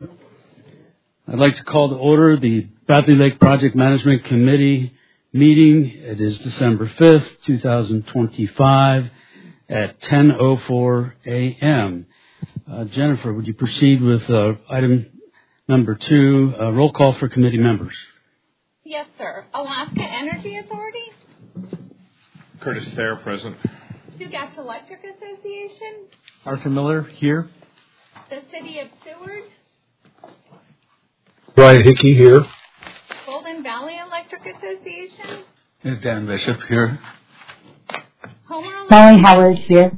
I'd like to call to order the Bradley Lake Project Management Committee meeting. It is December 5th, 2025 at 10:04 a.m. Jennifer, would you proceed with item number 2, roll call for committee members? Yes, sir. Alaska Energy Authority. Curtis Thayer, present. Chugach Electric Association. Arthur Miller, here. The City of Seward. Brian Hickey, here. Golden Valley Electric Association. Dan Bishop, here. Homer Electric. Molly Howard, here.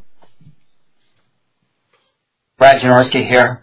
Brad Janorski, here.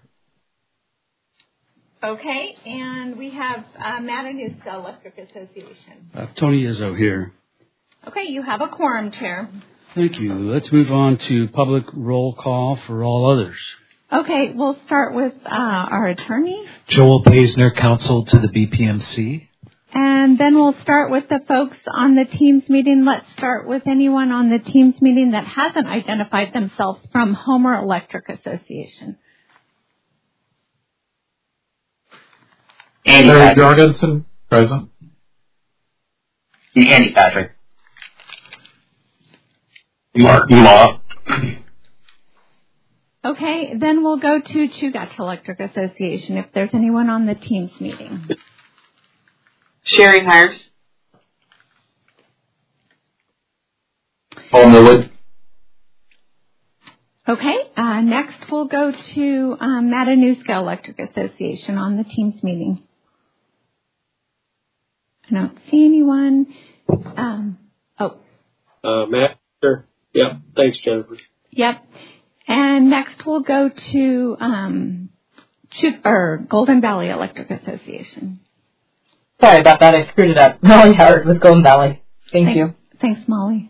Okay, and we have Matanuska Electric Association. Tony Izzo here. Okay, you have a quorum, Chair. Thank you. Let's move on to public roll call for all others. Okay, we'll start with our attorney. Joel Paisner, counsel to the BPMC. And then we'll start with the folks on the Teams meeting. Let's start with anyone on the Teams meeting that hasn't identified themselves from Homer Electric Association. Larry Jorgensen, present. Andy Patrick. Mark Law. Okay, then we'll go to Chugach Electric Association if there's anyone on the Teams meeting. Sherry Hires. Paul Millwood. Okay, next we'll go to Matanuska Electric Association on the Teams meeting. I don't see anyone. Matt, sure. Yep. Thanks, Jennifer. Yep. And next we'll go to Golden Valley Electric Association. Sorry about that, I screwed it up. Molly Howard with Golden Valley. Thank you. Thanks, Molly.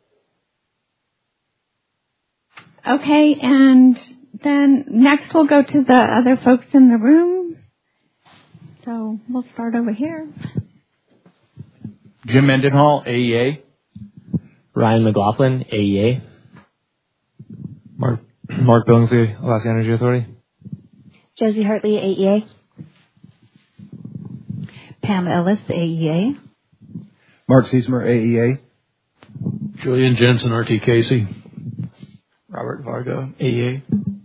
Okay, and then next we'll go to the other folks in the room. So we'll start over here. Jim Mendenhall, AEA. Ryan McLaughlin, AEA. Mark Billingsley, Alaska Energy Authority. Josie Hartley, AEA. Pam Ellis, AEA. Mark Siesmer, AEA. Julian Jensen, RT Casey. Robert Varga, AEA.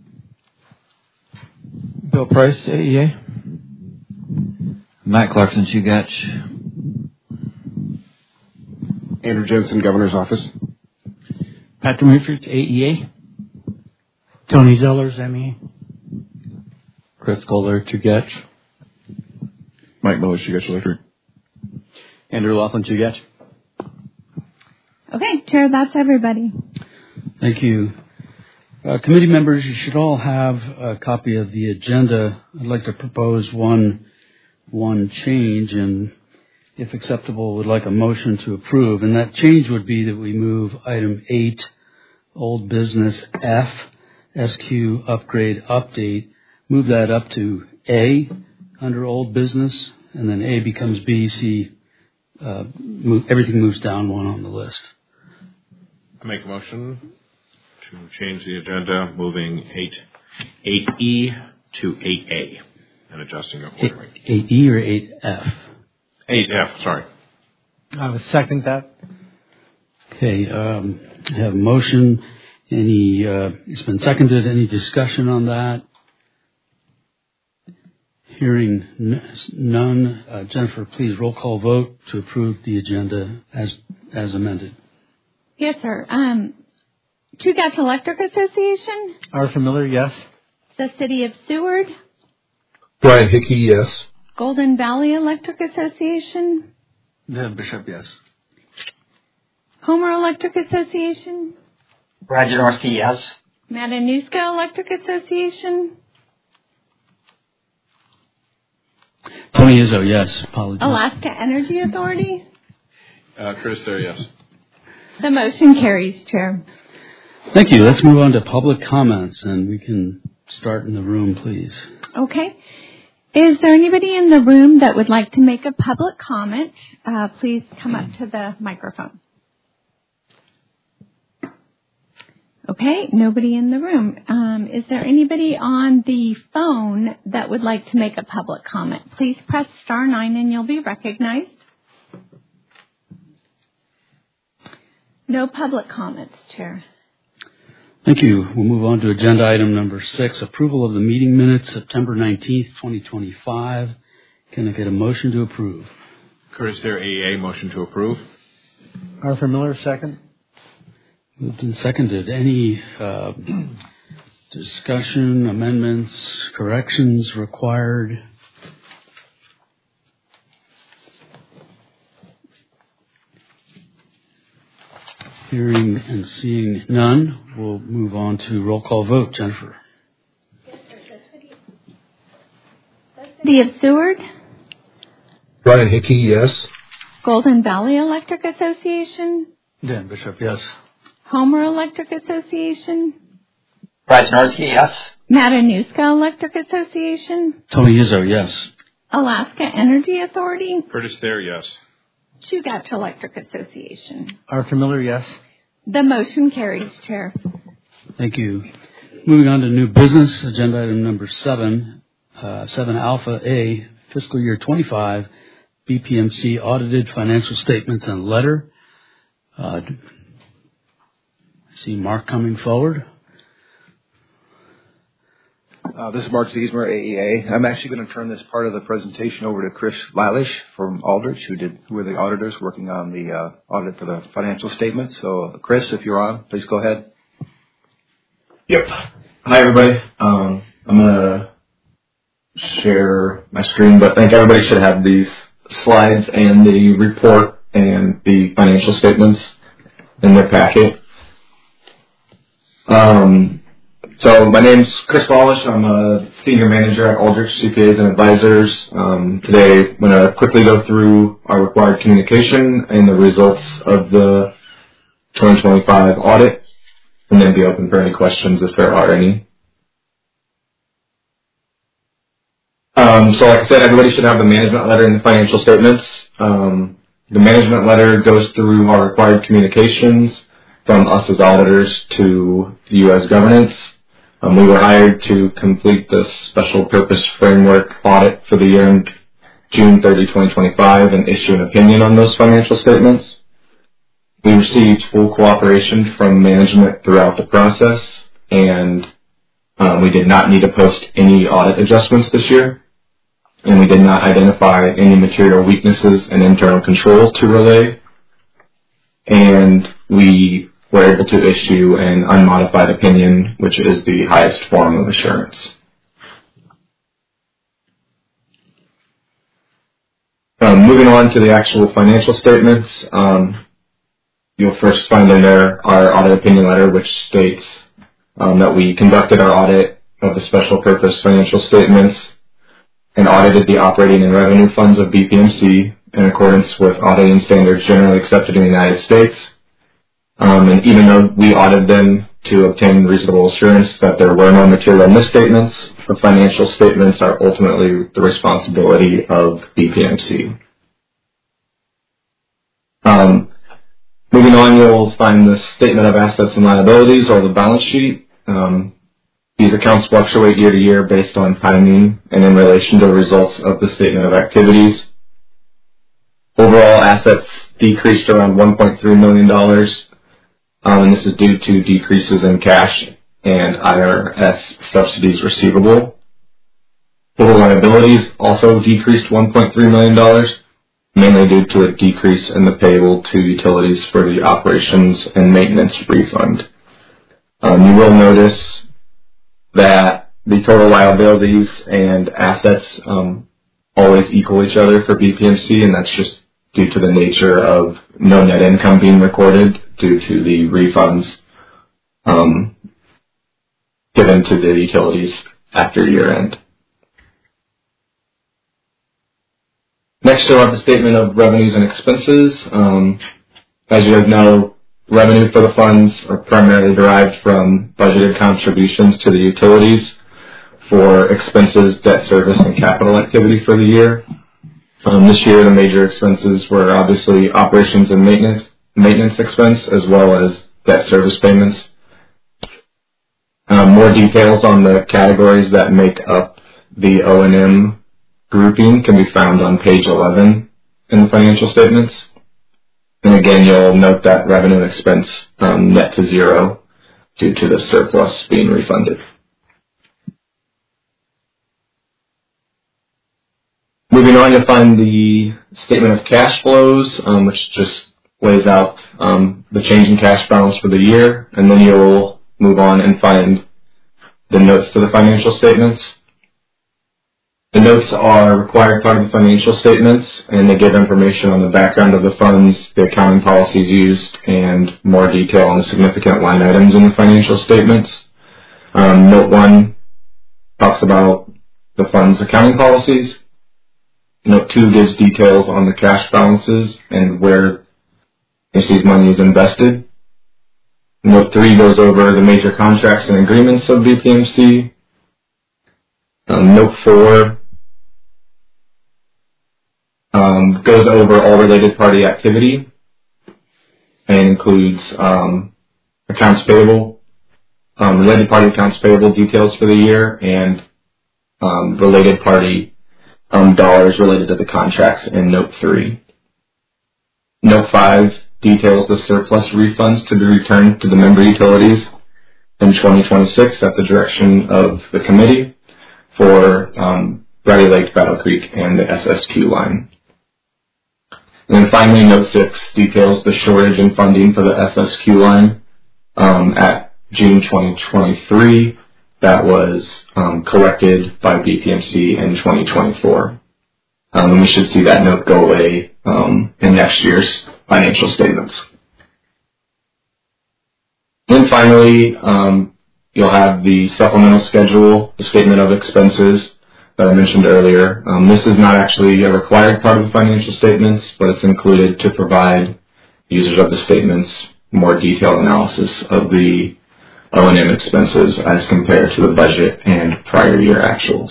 Bill Price, AEA. Matt Clarkson, Chugach. Andrew Jensen, Governor's Office. Patrick Richards, AEA. Tony Zellers, ME. Chris Kohler, Chugach. Mike Miller, Chugach Electric. Andrew Laughlin, Chugach. Okay, Chair, that's everybody. Thank you. Committee members, you should all have a copy of the agenda. I'd like to propose one change, and if acceptable, would like a motion to approve. And that change would be that we move item 8, old business F, SQ upgrade update, move that up to A under old business, and then A becomes B, C, everything moves down one on the list. I make a motion to change the agenda, moving 8E to 8A, and adjusting it accordingly. 8E or 8F? 8F, sorry. I would second that. Okay, I have a motion. It's been seconded. Any discussion on that? Hearing none. Jennifer, please roll call vote to approve the agenda as amended. Yes, sir. Chugach Electric Association. Arthur Miller, yes. The City of Seward. Brian Hickey, yes. Golden Valley Electric Association. Dan Bishop, yes. Homer Electric Association. Brad Janorski, yes. Matanuska Electric Association. Tony Izzo, yes. Apologies. Alaska Energy Authority. Curtis Thayer, yes. The motion carries, Chair. Thank you. Let's move on to public comments, and we can start in the room, please. Okay. Is there anybody in the room that would like to make a public comment? Please come up to the microphone. Okay, nobody in the room. Is there anybody on the phone that would like to make a public comment? Please press *9 and you'll be recognized. No public comments, Chair. Thank you. We'll move on to agenda item number 6, approval of the meeting minutes, September 19th, 2025. Can I get a motion to approve? Curtis Thayer, AEA, motion to approve. Arthur Miller, second. Moved and seconded. Any discussion, amendments, corrections required? Hearing and seeing none, we'll move on to roll call vote. Jennifer. City of Seward, Brian Hickey, yes. Golden Valley Electric Association, Dan Bishop, yes. Homer Electric Association, Brad Janorski, yes. Matanuska Electric Association, Tony Izzo, yes. Alaska Energy Authority, Curtis Thayer, yes. Chugach Electric Association. Arthur Miller, yes. The motion carries, Chair. Thank you. Moving on to new business, agenda item number 7, 7 Alpha A, fiscal year 25, BPMC audited financial statements and letter. I see Mark coming forward. This is Mark Ziesmer, AEA. I'm actually going to turn this part of the presentation over to Chris Lalish from Aldrich, who were the auditors working on the audit for the financial statements. So, Chris, if you're on, please go ahead. Yep. Hi, everybody. I'm going to share my screen, but I think everybody should have these slides and the report and the financial statements in their packet. So my name's Chris Lalish. I'm a senior manager at Aldrich CPAs and Advisors. Today I'm going to quickly go through our required communication and the results of the 2025 audit, and then be open for any questions if there are any. So like I said, everybody should have the management letter and the financial statements. The management letter goes through our required communications from us as auditors to U.S. governance. We were hired to complete this special purpose framework audit for the year end June 30, 2025, and issue an opinion on those financial statements. We received full cooperation from management throughout the process, and we did not need to post any audit adjustments this year, and we did not identify any material weaknesses in internal control to relay, and we were able to issue an unmodified opinion, which is the highest form of assurance. Moving on to the actual financial statements, you'll first find in there our audit opinion letter, which states that we conducted our audit of the special purpose financial statements and audited the operating and revenue funds of BPMC in accordance with auditing standards generally accepted in the United States. And even though we audited them to obtain reasonable assurance that there were no material misstatements, the financial statements are ultimately the responsibility of BPMC. Moving on, you'll find the statement of assets and liabilities, or the balance sheet. These accounts fluctuate year to year based on timing and in relation to the results of the statement of activities. Overall assets decreased around $1.3 million. And this is due to decreases in cash and IRS subsidies receivable. Total liabilities also decreased $1.3 million, mainly due to a decrease in the payable to utilities for the operations and maintenance refund. You will notice that the total liabilities and assets always equal each other for BPMC, and that's just due to the nature of no net income being recorded due to the refunds given to the utilities after year end. Next, you'll have the statement of revenues and expenses. As you guys know, revenue for the funds are primarily derived from budgeted contributions to the utilities for expenses, debt service, and capital activity for the year. This year, the major expenses were obviously operations and maintenance expense, as well as debt service payments More details on the categories that make up the O&M grouping can be found on page 11 in the financial statements. And again, you'll note that revenue and expense net to zero due to the surplus being refunded. Moving on, you'll find the statement of cash flows, which just lays out the change in cash balance for the year, and then you'll move on and find the notes to the financial statements. The notes are a required part of the financial statements, and they give information on the background of the funds, the accounting policies used, and more detail on the significant line items in the financial statements. Note 1 talks about the fund's accounting policies. Note 2 gives details on the cash balances and where BPMC's money is invested. Note 3 goes over the major contracts and agreements of BPMC. Note 4 goes over all related party activity and includes accounts payable, related party accounts payable details for the year, and related party dollars related to the contracts in Note 3. Note 5 details the surplus refunds to be returned to the member utilities in 2026 at the direction of the committee for Bradley Lake, Battle Creek, and the SSQ line. And then finally, Note 6 details the shortage in funding for the SSQ line at June 2023 that was collected by BPMC in 2024. And we should see that note go away in next year's financial statements. And finally, you'll have the supplemental schedule, the statement of expenses that I mentioned earlier. This is not actually a required part of the financial statements, but it's included to provide users of the statements more detailed analysis of the O&M expenses as compared to the budget and prior year actuals.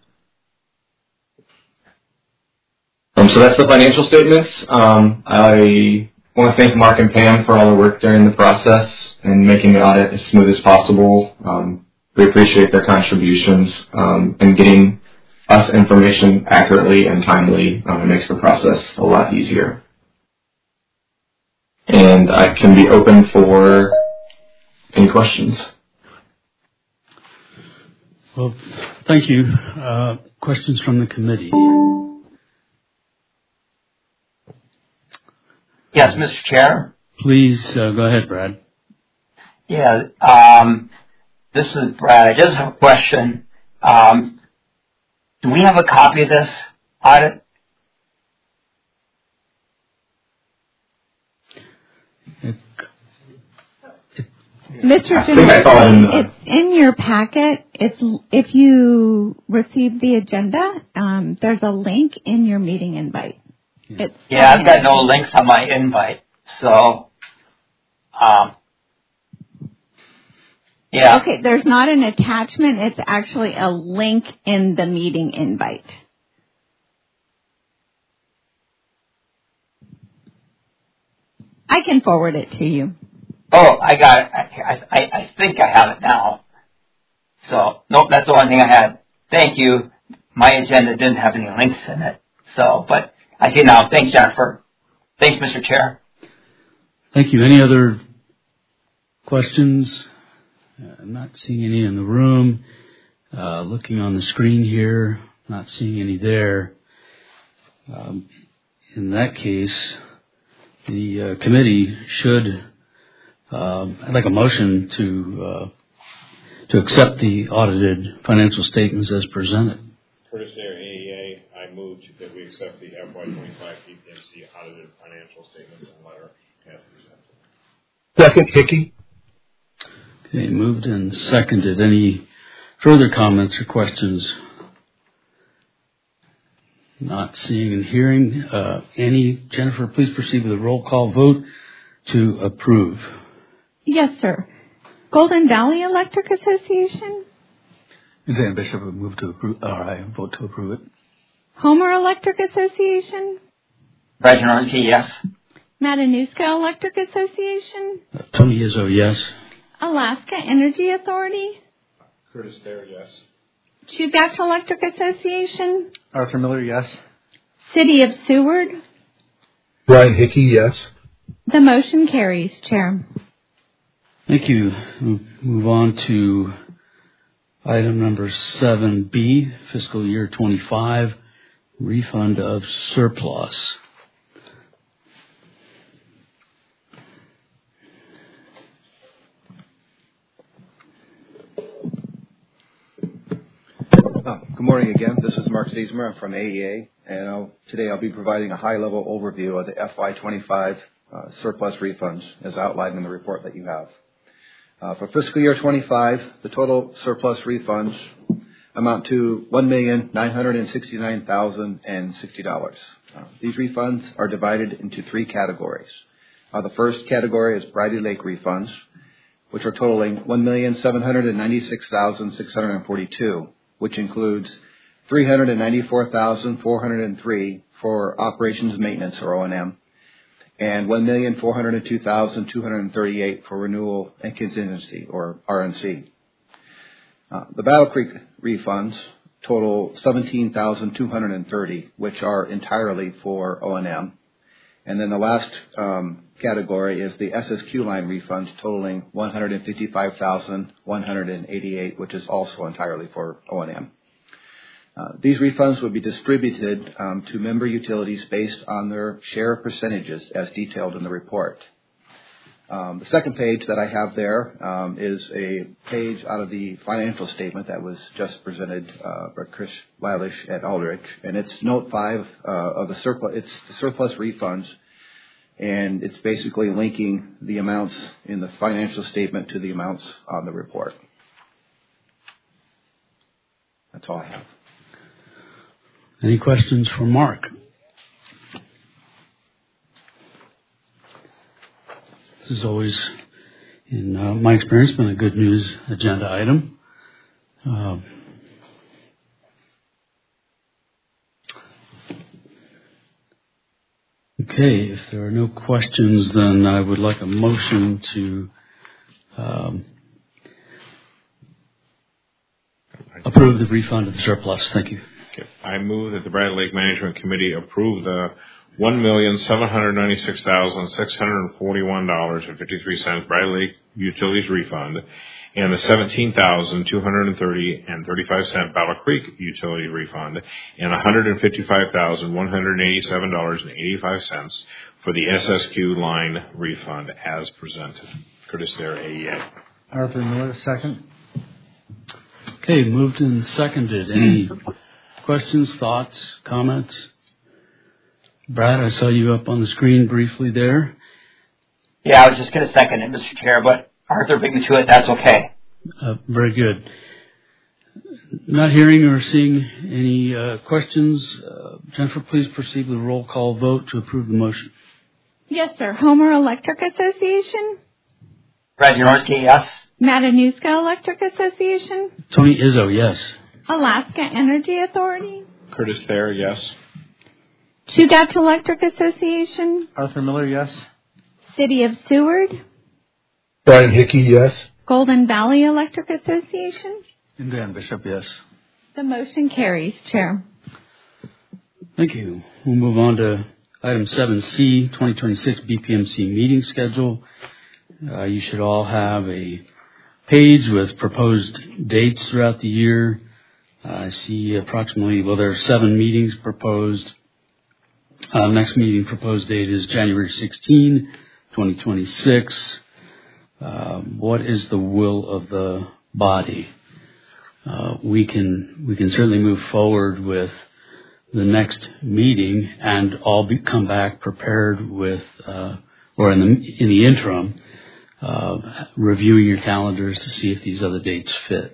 So that's the financial statements. I want to thank Mark and Pam for all the work during the process and making the audit as smooth as possible. We appreciate their contributions and getting us information accurately and timely. It makes the process a lot easier. And I can be open for any questions. Well, thank you. Questions from the committee? Yes, Mr. Chair. Please go ahead, Brad. Yeah, this is Brad. I just have a question. Do we have a copy of this audit? Mr. Jim, it's in your packet. If you receive the agenda, there's a link in your meeting invite. Yeah, I've got no links on my invite, so yeah. Okay, there's not an attachment. It's actually a link in the meeting invite. I can forward it to you. Oh, I got it. I think I have it now. So, nope, that's the one thing I had. Thank you. My agenda didn't have any links in it. So, but I see now. Thanks, Jennifer. Thanks, Mr. Chair. Thank you. Any other questions? I'm not seeing any in the room. Looking on the screen here, not seeing any there. In that case, the committee should, I'd like a motion to accept the audited financial statements as presented. Curtis Air, AEA, I move that we accept the FY25 BPMC audited financial statements and letter as presented. Second, Hickey. Okay, moved and seconded. Any further comments or questions? Not seeing and hearing any. Jennifer, please proceed with a roll call vote to approve. Yes, sir. Golden Valley Electric Association. Dan Bishop would move to approve, or I vote to approve it. Homer Electric Association. Brad Janorski, yes. Matanuska Electric Association. Tony Izzo, yes. Alaska Energy Authority. Curtis Thayer, yes. Chugach Electric Association, Arthur Miller, yes. City of Seward. Brian Hickey, yes. The motion carries, Chair. Thank you. We'll move on to item number 7B, fiscal year 25, refund of surplus. Good morning again. This is Mark Ziesmer. I'm from AEA, and today I'll be providing a high-level overview of the FY25 surplus refunds as outlined in the report that you have. For fiscal year 25, the total surplus refunds amount to $1,969,060. These refunds are divided into three categories. The first category is Bridey Lake refunds, which are totaling $1,796,642, which includes $394,403 for operations maintenance or O&M, and $1,402,238 for renewal and contingency or RNC. The Battle Creek refunds total $17,230, which are entirely for O&M. And then the last category is the SSQ line refunds totaling $155,188, which is also entirely for O&M. These refunds would be distributed to member utilities based on their share percentages as detailed in the report. The second page that I have there is a page out of the financial statement that was just presented by Chris Lilich at Aldrich, and it's note 5 of the surplus. It's the surplus refunds, and it's basically linking the amounts in the financial statement to the amounts on the report. That's all I have. Any questions for Mark? This has always, in my experience, been a good news agenda item. Okay, if there are no questions, then I would like a motion to approve the refund of the surplus. Thank you. Okay. I move that the Bridey Lake Management Committee approve the $1,796,641.53 Bridey Lake Utilities refund and the $17,230.35 Battle Creek utility refund and $155,187.85 for the SSQ line refund as presented. Curtis Thayer, AEA. Arthur Miller, second. Okay, moved and seconded. Any questions, thoughts, comments? Brad, I saw you up on the screen briefly there. Yeah, I was just going to second it, Mr. Chair, but Arthur beat me to it. That's okay. Very good. Not hearing or seeing any questions. Jennifer, please proceed with a roll call vote to approve the motion. Yes, sir. Homer Electric Association. Brad Jaworski, yes. Matanuska Electric Association. Tony Izzo, yes. Alaska Energy Authority. Curtis Thayer, yes. Chugach Electric Association. Arthur Miller, yes. City of Seward. Brian Hickey, yes. Golden Valley Electric Association. And Dan Bishop, yes. The motion carries, Chair. Thank you. We'll move on to item 7C, 2026 BPMC meeting schedule. You should all have a page with proposed dates throughout the year. I see approximately, there are 7 meetings proposed. Next meeting proposed date is January 16, 2026. What is the will of the body? We can certainly move forward with the next meeting and all come back prepared with, or in the interim, reviewing your calendars to see if these other dates fit.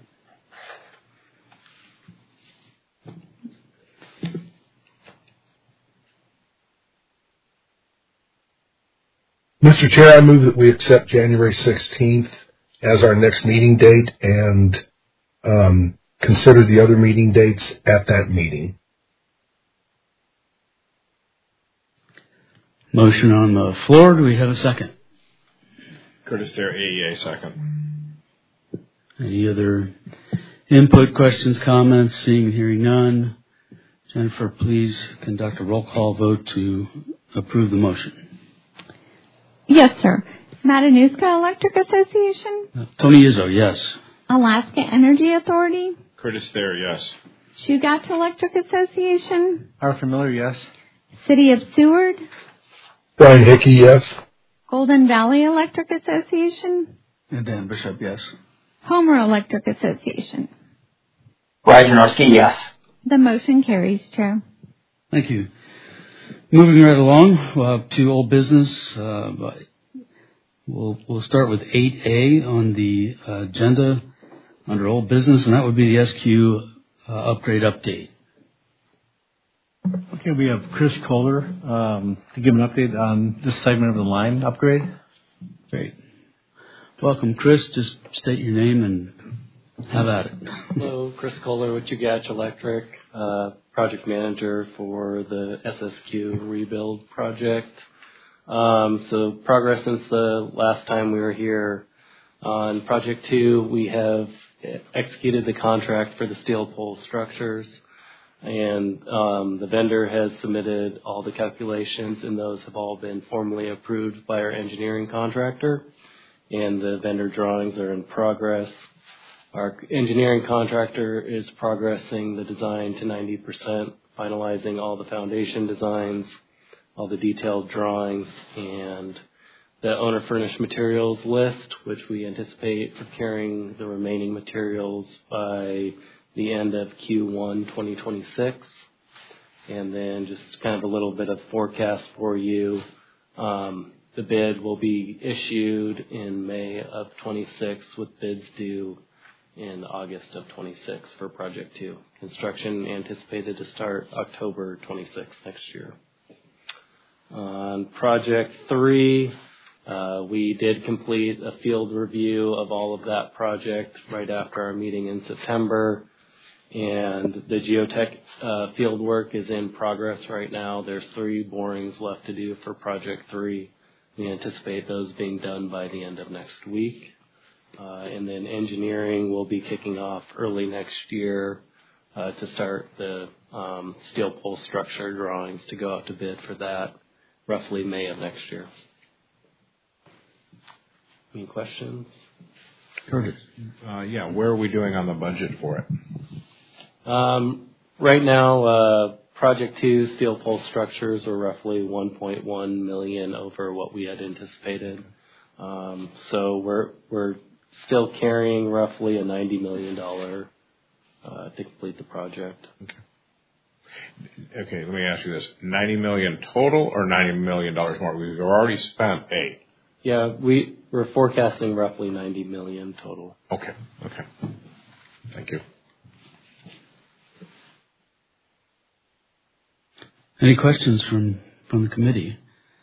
Mr. Chair, I move that we accept January 16th as our next meeting date and consider the other meeting dates at that meeting. Motion on the floor. Do we have a second? Curtis Thayer, AEA, second. Any other Input, questions, comments, seeing and hearing none. Jennifer, please conduct a roll call vote to approve the motion. Yes, sir. Matanuska Electric Association. Tony Izzo, yes. Alaska Energy Authority. Curtis Thayer, yes. Chugach Electric Association. Arthur Miller, yes. City of Seward. Brian Hickey, yes. Golden Valley Electric Association. And Dan Bishop, yes. Homer Electric Association. Brad Janorski, yes. The motion carries, Chair. Thank you. Moving right along, we'll have two old business. We'll start with 8A on the agenda under old business, and that would be the SQ upgrade update. Okay, we have Chris Kohler to give an update on this segment of the line upgrade. Great. Welcome, Chris. Just state your name and have at it. Hello, Chris Kohler with Chugach Electric, project manager for the SSQ rebuild project. So progress since the last time we were here. On Project 2, we have executed the contract for the steel pole structures, and the vendor has submitted all the calculations, and those have all been formally approved by our engineering contractor, and the vendor drawings are in progress. Our engineering contractor is progressing the design to 90%, finalizing all the foundation designs, all the detailed drawings, and the owner-furnished materials list, which we anticipate procuring the remaining materials by the end of Q1 2026. And then just kind of a little bit of forecast for you. The bid will be issued in May of 26 with bids due in August of 26 for Project 2. Construction anticipated to start October 26 next year. On Project 3, we did complete a field review of all of that project right after our meeting in September, and the geotech field work is in progress right now. There's 3 borings left to do for Project 3. We anticipate those being done by the end of next week. And then engineering will be kicking off early next year to start the steel pole structure drawings to go out to bid for that roughly May of next year. Any questions? Curtis. Yeah, where are we doing on the budget for it? Right now, Project 2 steel pole structures are roughly $1.1 million over what we had anticipated. So we're still carrying roughly a $90 million to complete the project. Okay, let me ask you this. $90 million total or $90 million more? We've already spent $8 million. Yeah, we're forecasting roughly $90 million total. Okay. Thank you. Any questions from the committee?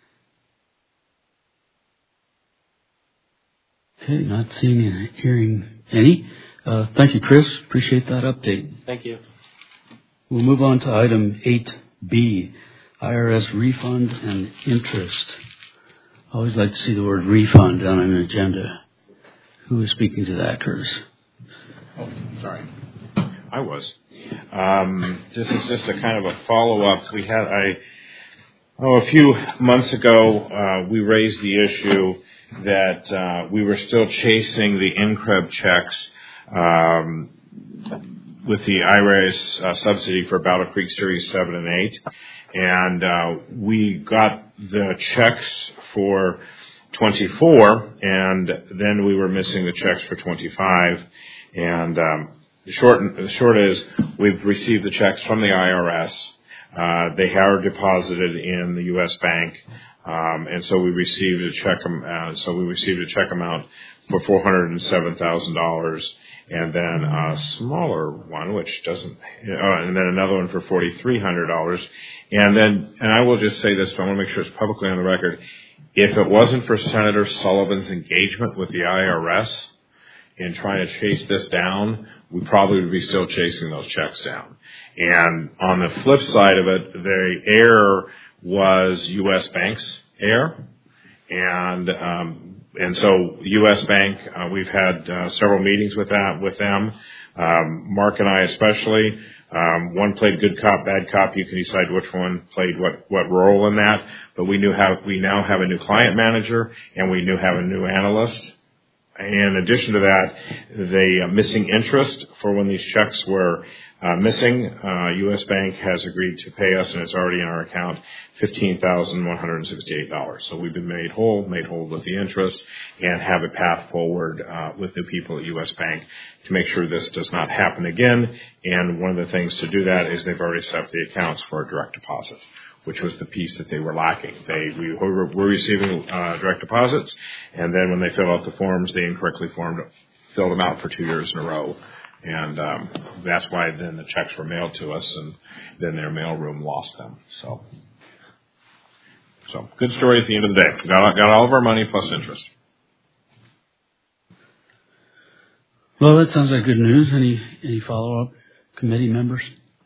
Okay, not seeing and hearing any. Thank you, Chris. Appreciate that update. Thank you. We'll move on to item 8B, IRS refund and interest. I always like to see the word refund on an agenda. Who is speaking to that, Curtis? Oh, sorry. I was. This is just a kind of a follow-up. We had a few months ago, we raised the issue that we were still chasing the INCREB checks with the IRS subsidy for Battle Creek Series 7 and 8. And we got the checks for 24, and then we were missing the checks for 25. And the short is we've received the checks from the IRS. They are deposited in the U.S. Bank, and so we received a check. We received a check amount for $407,000, and then a smaller one, which doesn't, and then another one for $4,300. And I will just say this, but I want to make sure it's publicly on the record. If it wasn't for Senator Sullivan's engagement with the IRS in trying to chase this down, we probably would be still chasing those checks down. And on the flip side of it, the error was U.S. Bank's error. And And so U.S. Bank, we've had several meetings with them. Mark and I especially. One played good cop, bad cop. You can decide which one played what role in that. But we now have a new client manager, and we have a new analyst. In addition to that, the missing interest for when these checks were missing, U.S. Bank has agreed to pay us, and it's already in our account, $15,168. So we've been made whole with the interest, and have a path forward with the people at U.S. Bank to make sure this does not happen again. And one of the things to do that is they've already set up the accounts for a direct deposit, which was the piece that they were lacking. We were receiving direct deposits, and then when they filled out the forms, they incorrectly filled them out for 2 years in a row. And that's why then the checks were mailed to us, and then their mailroom lost them. So good story at the end of the day. Got all of our money plus interest. Well, that sounds like good news. Any follow-up, committee members?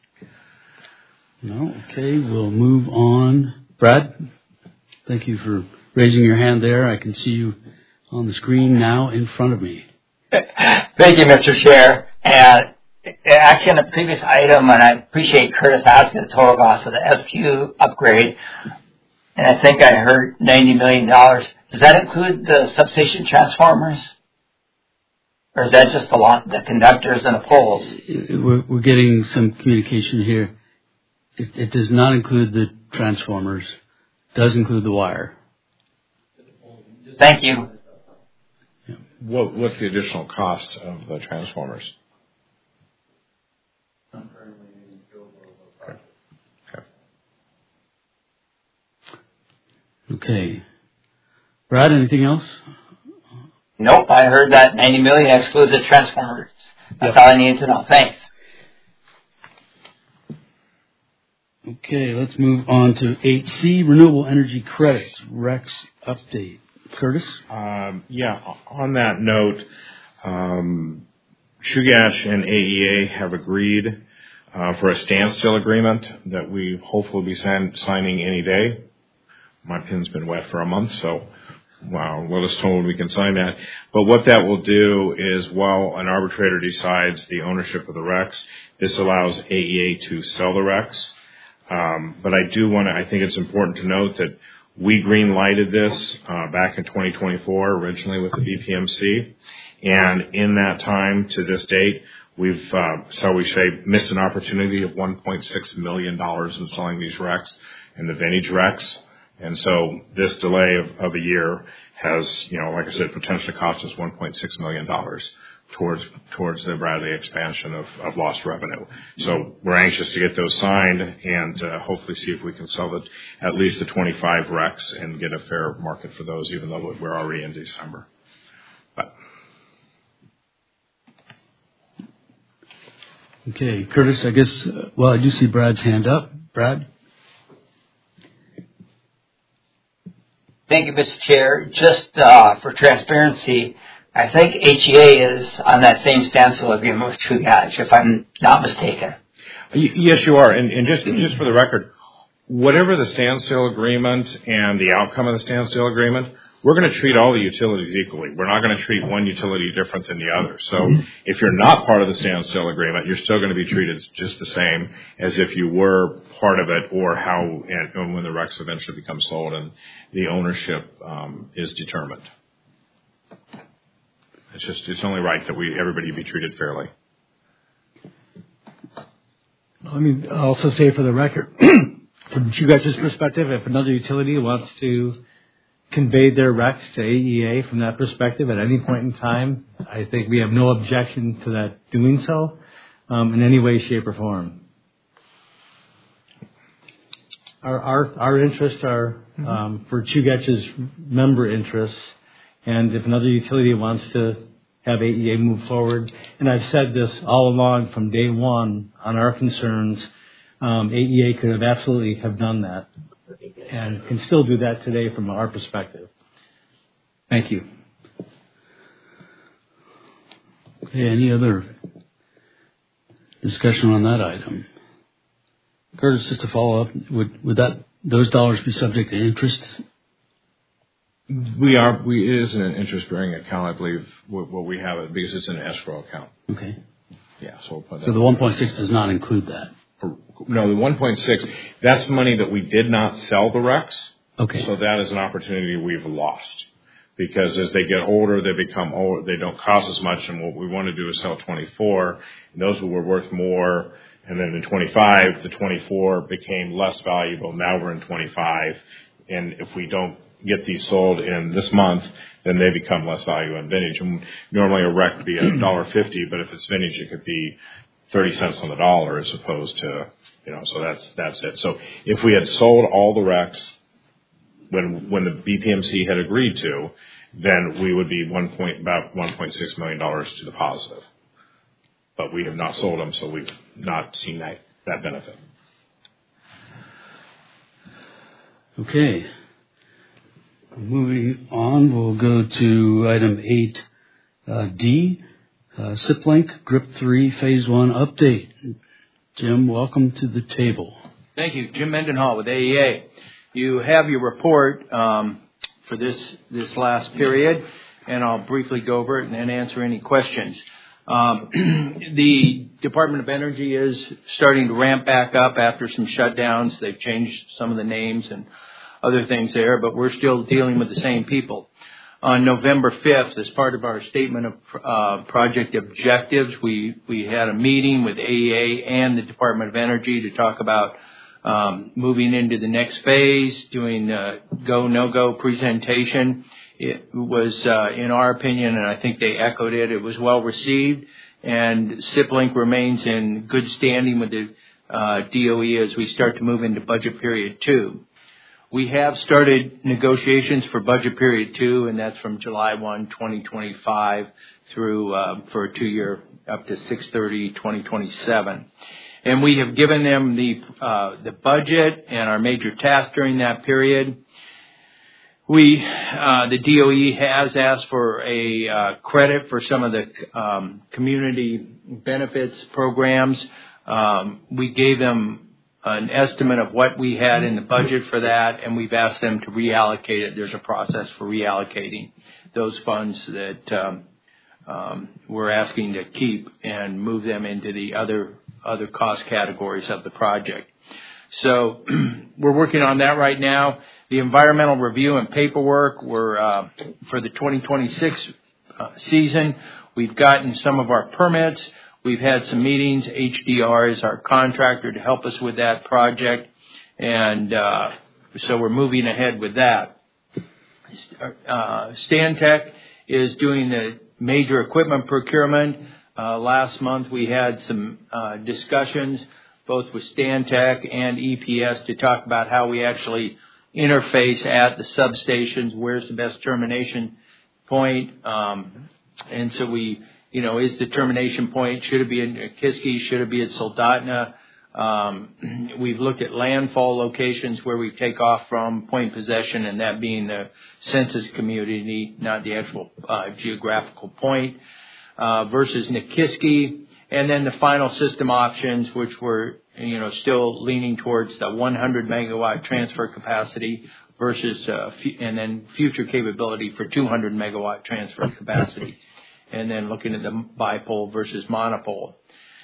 No? Okay, we'll move on. Brad, thank you for raising your hand there. I can see you on the screen now in front of me. Thank you, Mr. Chair. And actually on the previous item, and I appreciate Curtis asking the total cost of the SQ upgrade, and I think I heard $90 million. Does that include the substation transformers? Or is that just the conductors and the poles? We're getting some communication here. It does not include the transformers. It does include the wire. Thank you. What's the additional cost of the transformers? Okay. Brad, anything else? Nope, I heard that $90 million excludes the transformers. That's all I needed to know. Thanks. Okay, let's move on to 8C, Renewable Energy Credits, REX update. Curtis? On that note, Chugach and AEA have agreed for a standstill agreement that we hopefully will be signing any day. My pen's been wet for a month, so let us know when we can sign that. But what that will do is, while an arbitrator decides the ownership of the RECs, this allows AEA to sell the RECs. But I think it's important to note that we green-lighted this back in 2024, originally with the BPMC. And in that time to this date, we've, missed an opportunity of $1.6 million in selling these RECs and the vintage RECs. And so this delay of a year has, like I said, potentially cost us $1.6 million towards the Bradley expansion of lost revenue. So we're anxious to get those signed and hopefully see if we can sell at least the 25 RECs and get a fair market for those, even though we're already in December. Okay, Curtis, I guess, I do see Brad's hand up. Brad? Thank you, Mr. Chair. Just for transparency, I think HEA is on that same standstill agreement with Chugach, if I'm not mistaken. Yes, you are. And just for the record, whatever the standstill agreement and the outcome of the standstill agreement, we're going to treat all the utilities equally. We're not going to treat one utility different than the other. So if you're not part of the standstill agreement, you're still going to be treated just the same as if you were part of it, or when the RECs eventually become sold and the ownership is determined. It's only right that everybody be treated fairly. Let me also say for the record, from Chugach's perspective, if another utility wants to convey their RECs to AEA from that perspective at any point in time, I think we have no objection to that doing so in any way, shape, or form. Our interests are for Chugach's member interests, and if another utility wants to have AEA move forward, and I've said this all along from day one on our concerns, AEA could have absolutely have done that, and can still do that today from our perspective. Thank you. Okay, any other discussion on that item? Curtis, just to follow up, would those dollars be subject to interest? It is an interest-bearing account, I believe, what we have it, because it's an escrow account. Okay. Yeah, so we'll put that. So the 1.6 does not include that? No, the 1.6, that's money that we did not sell the RECs. Okay. So that is an opportunity we've lost. Because as they get older, they become old, they don't cost as much, and what we want to do is sell 24, and those were worth more, and then in 25, the 24 became less valuable. Now we're in 25, and if we don't get these sold in this month, then they become less valuable in vintage. And normally a REC would be $1.50, but if it's vintage, it could be 30 cents on the dollar as opposed to, so that's it. So if we had sold all the RECs when the BPMC had agreed to, then we would be about $1.6 million to the positive. But we have not sold them, so we've not seen that benefit. Okay. Moving on, we'll go to item 8D, SIP-Link GRIP 3 Phase 1 update. Jim, welcome to the table. Thank you. Jim Mendenhall with AEA. You have your report for this last period, and I'll briefly go over it and then answer any questions. The Department of Energy is starting to ramp back up after some shutdowns. They've changed some of the names and other things there, but we're still dealing with the same people. On November 5th, as part of our statement of project objectives, we had a meeting with AEA and the Department of Energy to talk about moving into the next phase, doing go, no-go presentation. It was, in our opinion, and I think they echoed it, it was well received, and SIP-Link remains in good standing with the DOE as we start to move into budget period 2. We have started negotiations for budget period 2, and that's from July 1, 2025 through for a 2-year up to 6/30/2027. And we have given them the budget and our major tasks during that period. The DOE has asked for a credit for some of the community benefits programs. We gave them an estimate of what we had in the budget for that, and we've asked them to reallocate it. There's a process for reallocating those funds that we're asking to keep and move them into the other cost categories of the project. So we're working on that right now. The environmental review and paperwork were for the 2026 season. We've gotten some of our permits. We've had some meetings. HDR is our contractor to help us with that project. And so we're moving ahead with that. Stantec is doing the major equipment procurement. Last month we had some discussions both with Stantec and EPS to talk about how we actually interface at the substations, where's the best termination point. And so is the termination point, should it be in Nikiski, should it be at Soldotna? We've looked at landfall locations where we take off from point possession, and that being the census community, not the actual geographical point, versus Nikiski. And then the final system options, which were, still leaning towards the 100 megawatt transfer capacity versus, and then future capability for 200 megawatt transfer capacity. And then looking at the bipole versus monopole.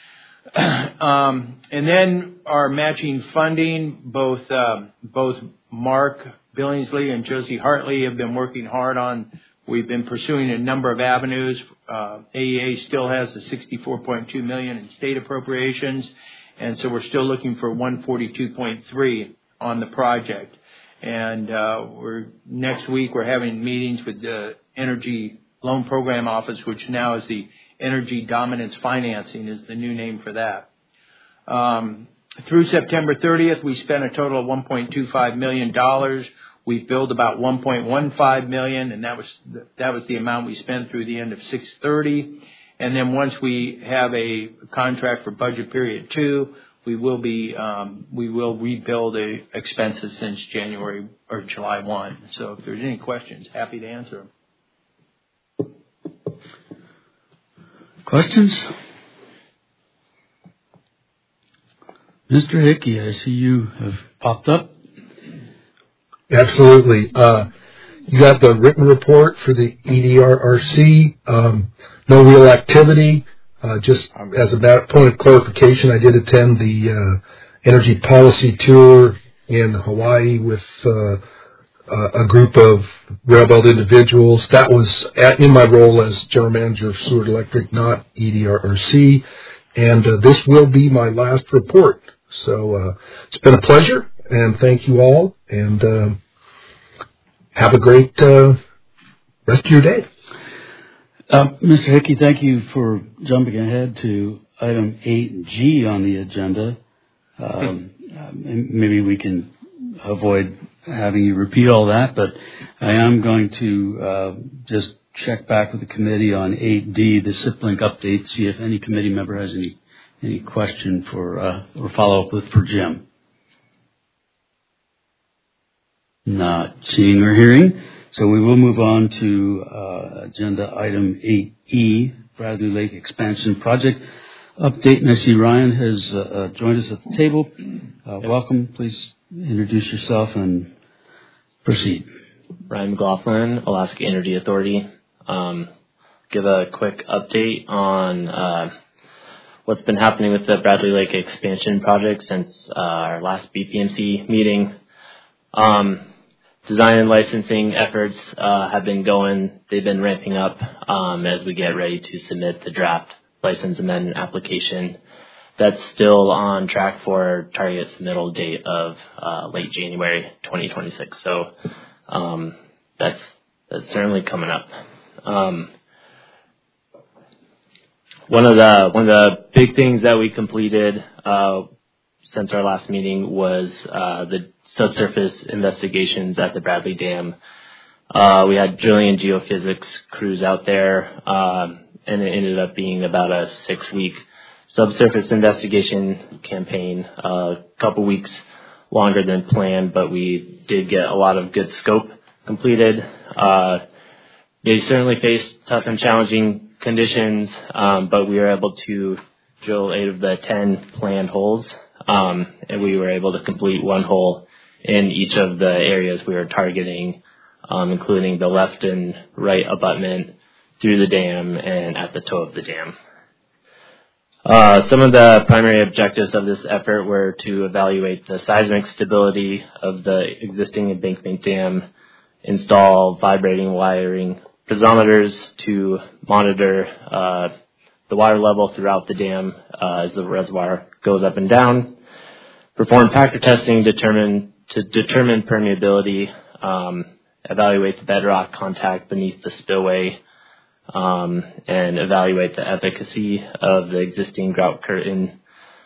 And then our matching funding, both Mark Billingsley and Josie Hartley have been working hard on. We've been pursuing a number of avenues. AEA still has the $64.2 million in state appropriations, and so we're still looking for $142.3 on the project. And next week we're having meetings with the Energy Loan Program Office, which now is the Energy Dominance Financing is the new name for that. Through September 30th, we spent a total of $1.25 million. We billed about $1.15 million, and that was the amount we spent through the end of 6/30. And then once we have a contract for budget period 2, we will rebuild the expenses since January or July 1. So if there's any questions, happy to answer them. Questions? Mr. Hickey, I see you have popped up. Absolutely. You got the written report for the EDRRC. No real activity. Just as a point of clarification, I did attend the energy policy tour in Hawaii with a group of Railbelt individuals. That was in my role as General Manager of Seward Electric, not EDRRC. And this will be my last report. So it's been a pleasure, and thank you all, and have a great rest of your day. Mr. Hickey, thank you for jumping ahead to item 8G on the agenda. Maybe we can avoid having you repeat all that, but I am going to just check back with the committee on 8D, the SIP-Link update, see if any committee member has any question for or follow-up with for Jim. Not seeing or hearing. So we will move on to agenda item 8E, Bradley Lake Expansion Project update. And I see Ryan has joined us at the table. Welcome. Please introduce yourself and proceed. Ryan McLaughlin, Alaska Energy Authority. Give a quick update on what's been happening with the Bradley Lake Expansion Project since our last BPMC meeting. Design and licensing efforts have been going. They've been ramping up as we get ready to submit the draft license amendment application. That's still on track for target submittal date of late January 2026. So that's certainly coming up. One of the big things that we completed since our last meeting was the subsurface investigations at the Bradley Dam. We had drilling and geophysics crews out there, and it ended up being about a 6-week subsurface investigation campaign, a couple weeks longer than planned, but we did get a lot of good scope completed. They certainly faced tough and challenging conditions, but we were able to drill 8 of the 10 planned holes, and we were able to complete 1 hole in each of the areas we were targeting, including the left and right abutment through the dam and at the toe of the dam. Some of the primary objectives of this effort were to evaluate the seismic stability of the existing embankment dam, install vibrating wiring piezometers to monitor the water level throughout the dam as the reservoir goes up and down, perform packer testing to determine permeability, evaluate the bedrock contact beneath the spillway, and evaluate the efficacy of the existing grout curtain,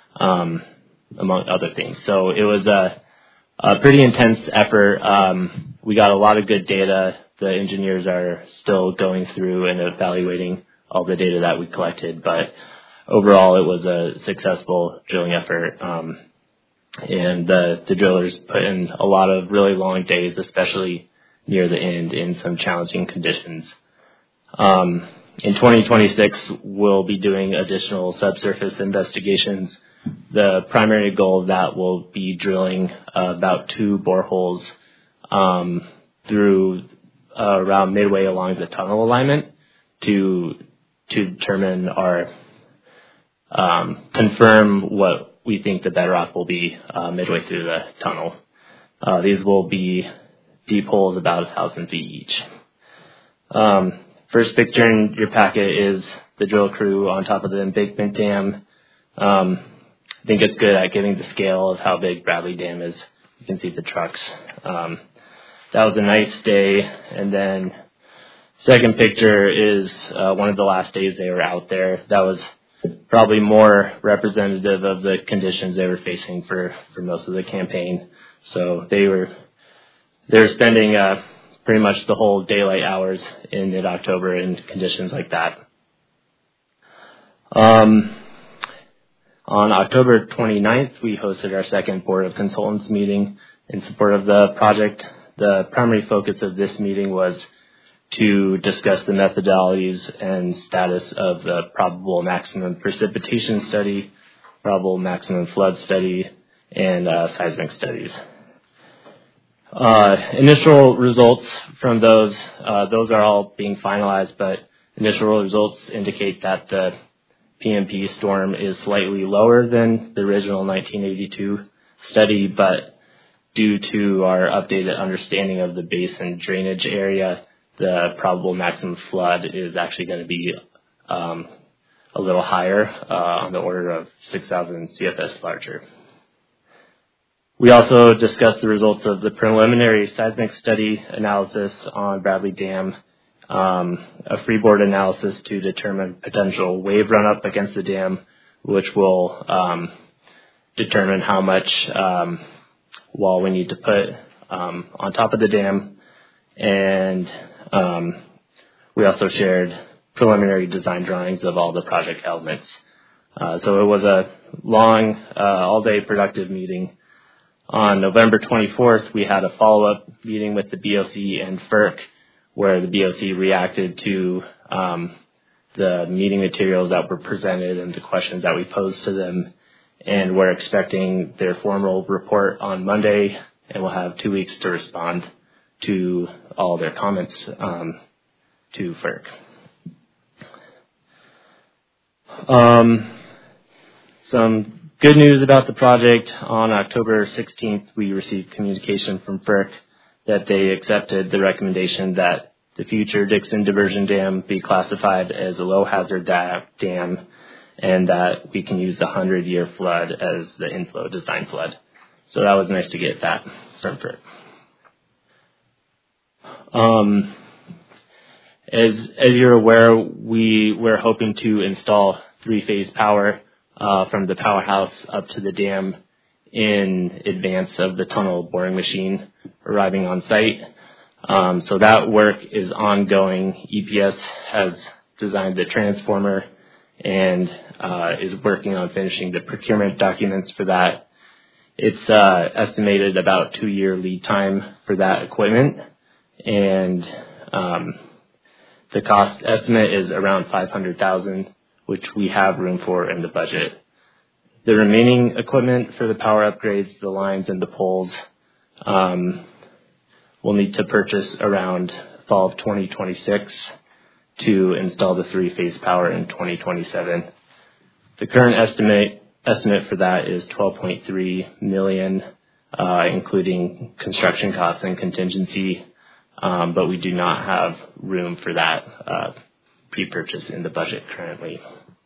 among other things. So it was a pretty intense effort. We got a lot of good data. The engineers are still going through and evaluating all the data that we collected, but overall it was a successful drilling effort. And the drillers put in a lot of really long days, especially near the end in some challenging conditions. In 2026, we'll be doing additional subsurface investigations. The primary goal of that will be drilling about 2 boreholes through around midway along the tunnel alignment to determine or confirm what we think the bedrock will be midway through the tunnel. These will be deep holes about 1,000 feet each. First picture in your packet is the drill crew on top of the embankment dam. I think it's good at giving the scale of how big Bradley Dam is. You can see the trucks. That was a nice day. And then second picture is one of the last days they were out there. That was probably more representative of the conditions they were facing for most of the campaign. So they were spending pretty much the whole daylight hours in mid-October in conditions like that. On October 29th, we hosted our second Board of Consultants meeting in support of the project. The primary focus of this meeting was to discuss the methodologies and status of the probable maximum precipitation study, probable maximum flood study, and seismic studies. Initial results from those are all being finalized, but initial results indicate that the PMP storm is slightly lower than the original 1982 study, but due to our updated understanding of the basin drainage area, the probable maximum flood is actually going to be a little higher, on the order of 6,000 CFS larger. We also discussed the results of the preliminary seismic study analysis on Bradley Dam, a freeboard analysis to determine potential wave run-up against the dam, which will determine how much wall we need to put on top of the dam. And we also shared preliminary design drawings of all the project elements. So it was a long, all-day productive meeting. On November 24th, we had a follow-up meeting with the BOC and FERC, where the BOC reacted to the meeting materials that were presented and the questions that we posed to them. And we're expecting their formal report on Monday, and we'll have 2 weeks to respond to all their comments to FERC. Some good news about the project. On October 16th, we received communication from FERC that they accepted the recommendation that the future Dixon Diversion Dam be classified as a low-hazard dam, and that we can use the 100-year flood as the inflow design flood. So that was nice to get that from FERC. As you're aware, we're hoping to install 3-phase power from the powerhouse up to the dam in advance of the tunnel boring machine arriving on site. So that work is ongoing. EPS has designed the transformer and is working on finishing the procurement documents for that. It's estimated about 2-year lead time for that equipment, and the cost estimate is around $500,000, which we have room for in the budget. The remaining equipment for the power upgrades, the lines and the poles, we'll need to purchase around fall of 2026 to install the 3-phase power in 2027. The current estimate for that is $12.3 million, including construction costs and contingency, but we do not have room for that pre-purchase in the budget currently.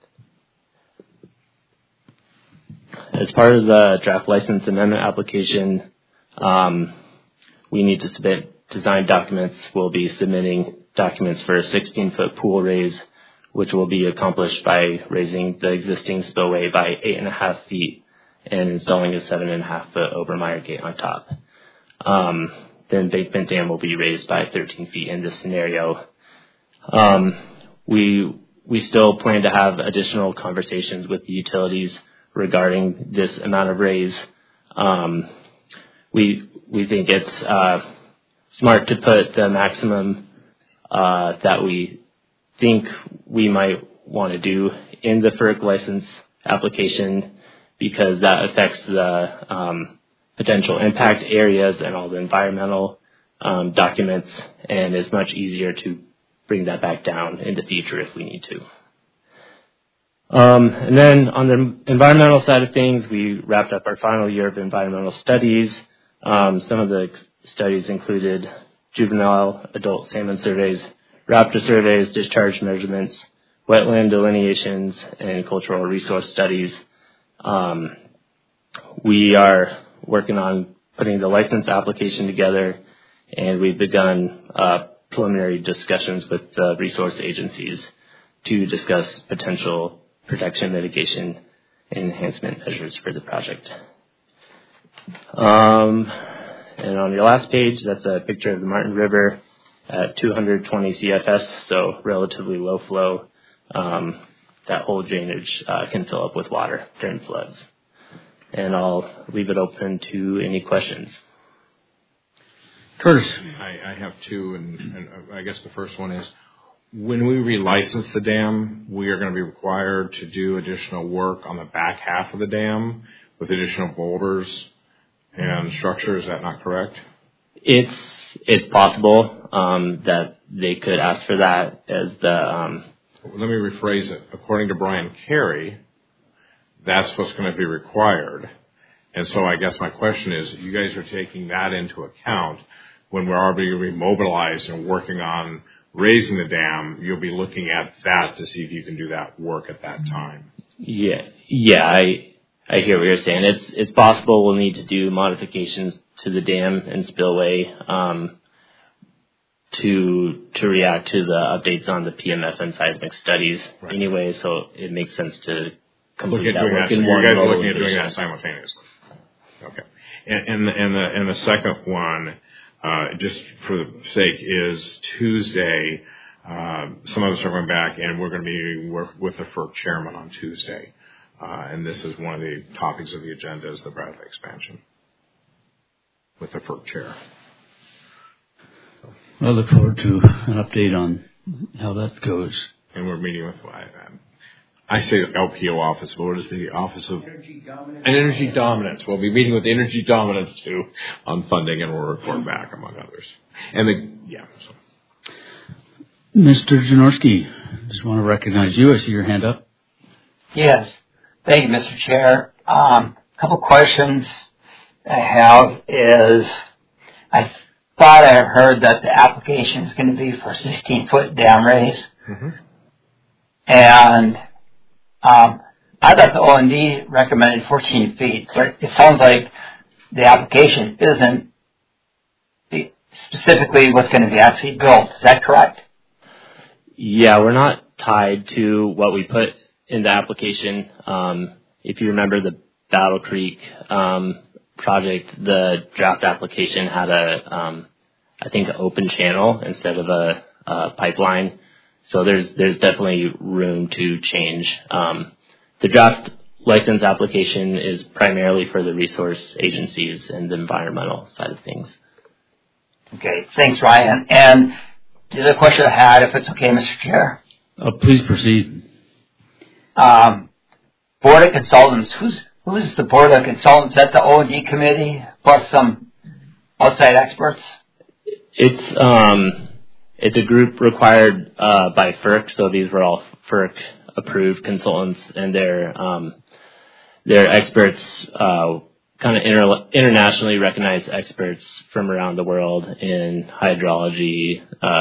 As part of the draft license amendment application, we need to submit design documents. We'll be submitting documents for a 16-foot pool raise, which will be accomplished by raising the existing spillway by 8.5 feet and installing a 7.5-foot Obermeyer gate on top. The embankment dam will be raised by 13 feet in this scenario. We still plan to have additional conversations with the utilities regarding this amount of raise. We think it's smart to put the maximum that we think we might want to do in the FERC license application, because that affects the potential impact areas and all the environmental documents, and it's much easier to bring that back down in the future if we need to. And then on the environmental side of things, we wrapped up our final year of environmental studies. Some of the studies included juvenile adult salmon surveys, raptor surveys, discharge measurements, wetland delineations, and cultural resource studies. We are working on putting the license application together, and we've begun preliminary discussions with the resource agencies to discuss potential protection, mitigation, and enhancement measures for the project. And on your last page, that's a picture of the Martin River at 220 CFS, so relatively low flow. That whole drainage can fill up with water during floods. And I'll leave it open to any questions. Curtis. I have two, and I guess the first one is, when we relicense the dam, we are going to be required to do additional work on the back half of the dam with additional boulders and structure. Is that not correct? It's possible that they could ask for that as the. Let me rephrase it. According to Brian Carey, that's what's going to be required. And so I guess my question is, you guys are taking that into account when we're already remobilized and working on raising the dam. You'll be looking at that to see if you can do that work at that time. Yeah, I hear what you're saying. It's possible we'll need to do modifications to the dam and spillway to react to the updates on the PMF and seismic studies anyway. So it makes sense to complete that work in one. You guys are looking at doing that simultaneously. Okay. And the second one, just for the sake, is Tuesday. Some of us are going back, and we're going to be with the FERC chairman on Tuesday. And this is one of the topics of the agenda is the Bradley expansion with the FERC chair. I look forward to an update on how that goes. And we're meeting with, I say LPO office, but what is the Office of Energy Dominance? We'll be meeting with Energy Dominance too on funding, and we'll report back, among others. And Mr. Janorski, just want to recognize you. I see your hand up. Yes. Thank you, Mr. Chair. Couple questions I have is, I thought I heard that the application is going to be for 16-foot dam raise. Mm-hmm. And I thought the O&D recommended 14 feet, but it sounds like the application isn't specifically what's going to be actually built. Is that correct? Yeah, we're not tied to what we put in the application. If you remember the Battle Creek project, the draft application had I think, an open channel instead of a pipeline. So there's definitely room to change. The draft license application is primarily for the resource agencies and the environmental side of things. Okay, thanks, Ryan. And the other question I had, if it's okay, Mr. Chair. Please proceed. Board of Consultants. Who's the Board of Consultants? Is that the O&D committee plus some outside experts? It's a group required by FERC, so these were all FERC approved consultants, and they're experts, kind of internationally recognized experts from around the world in hydrology,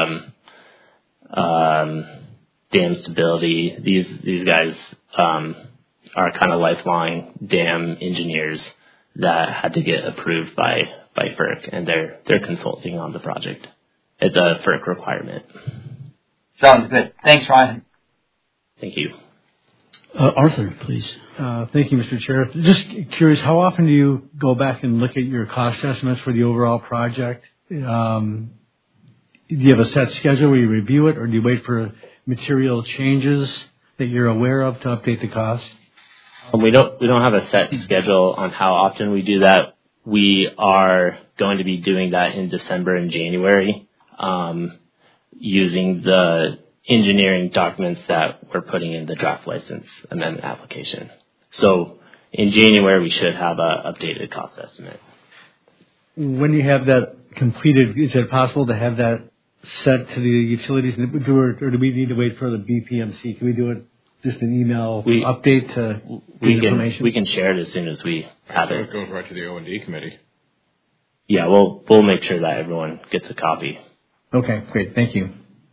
dam stability. These guys are kind of lifelong dam engineers that had to get approved by FERC, and they're consulting on the project. It's a FERC requirement. Sounds good. Thanks, Ryan. Thank you. Arthur, please. Thank you, Mr. Chair. Just curious, how often do you go back and look at your cost estimates for the overall project? Do you have a set schedule where you review it, or do you wait for material changes that you're aware of to update the cost? We don't have a set schedule on how often we do that. We are going to be doing that in December and January, using the engineering documents that we're putting in the draft license amendment application. So in January, we should have an updated cost estimate. When you have that completed, is it possible to have that set to the utilities, or do we need to wait for the BPMC? Can we do it just an email update to information? We can share it as soon as we have it. It goes right to the O&D committee. Yeah, we'll make sure that everyone gets a copy. Okay, great. Thank you.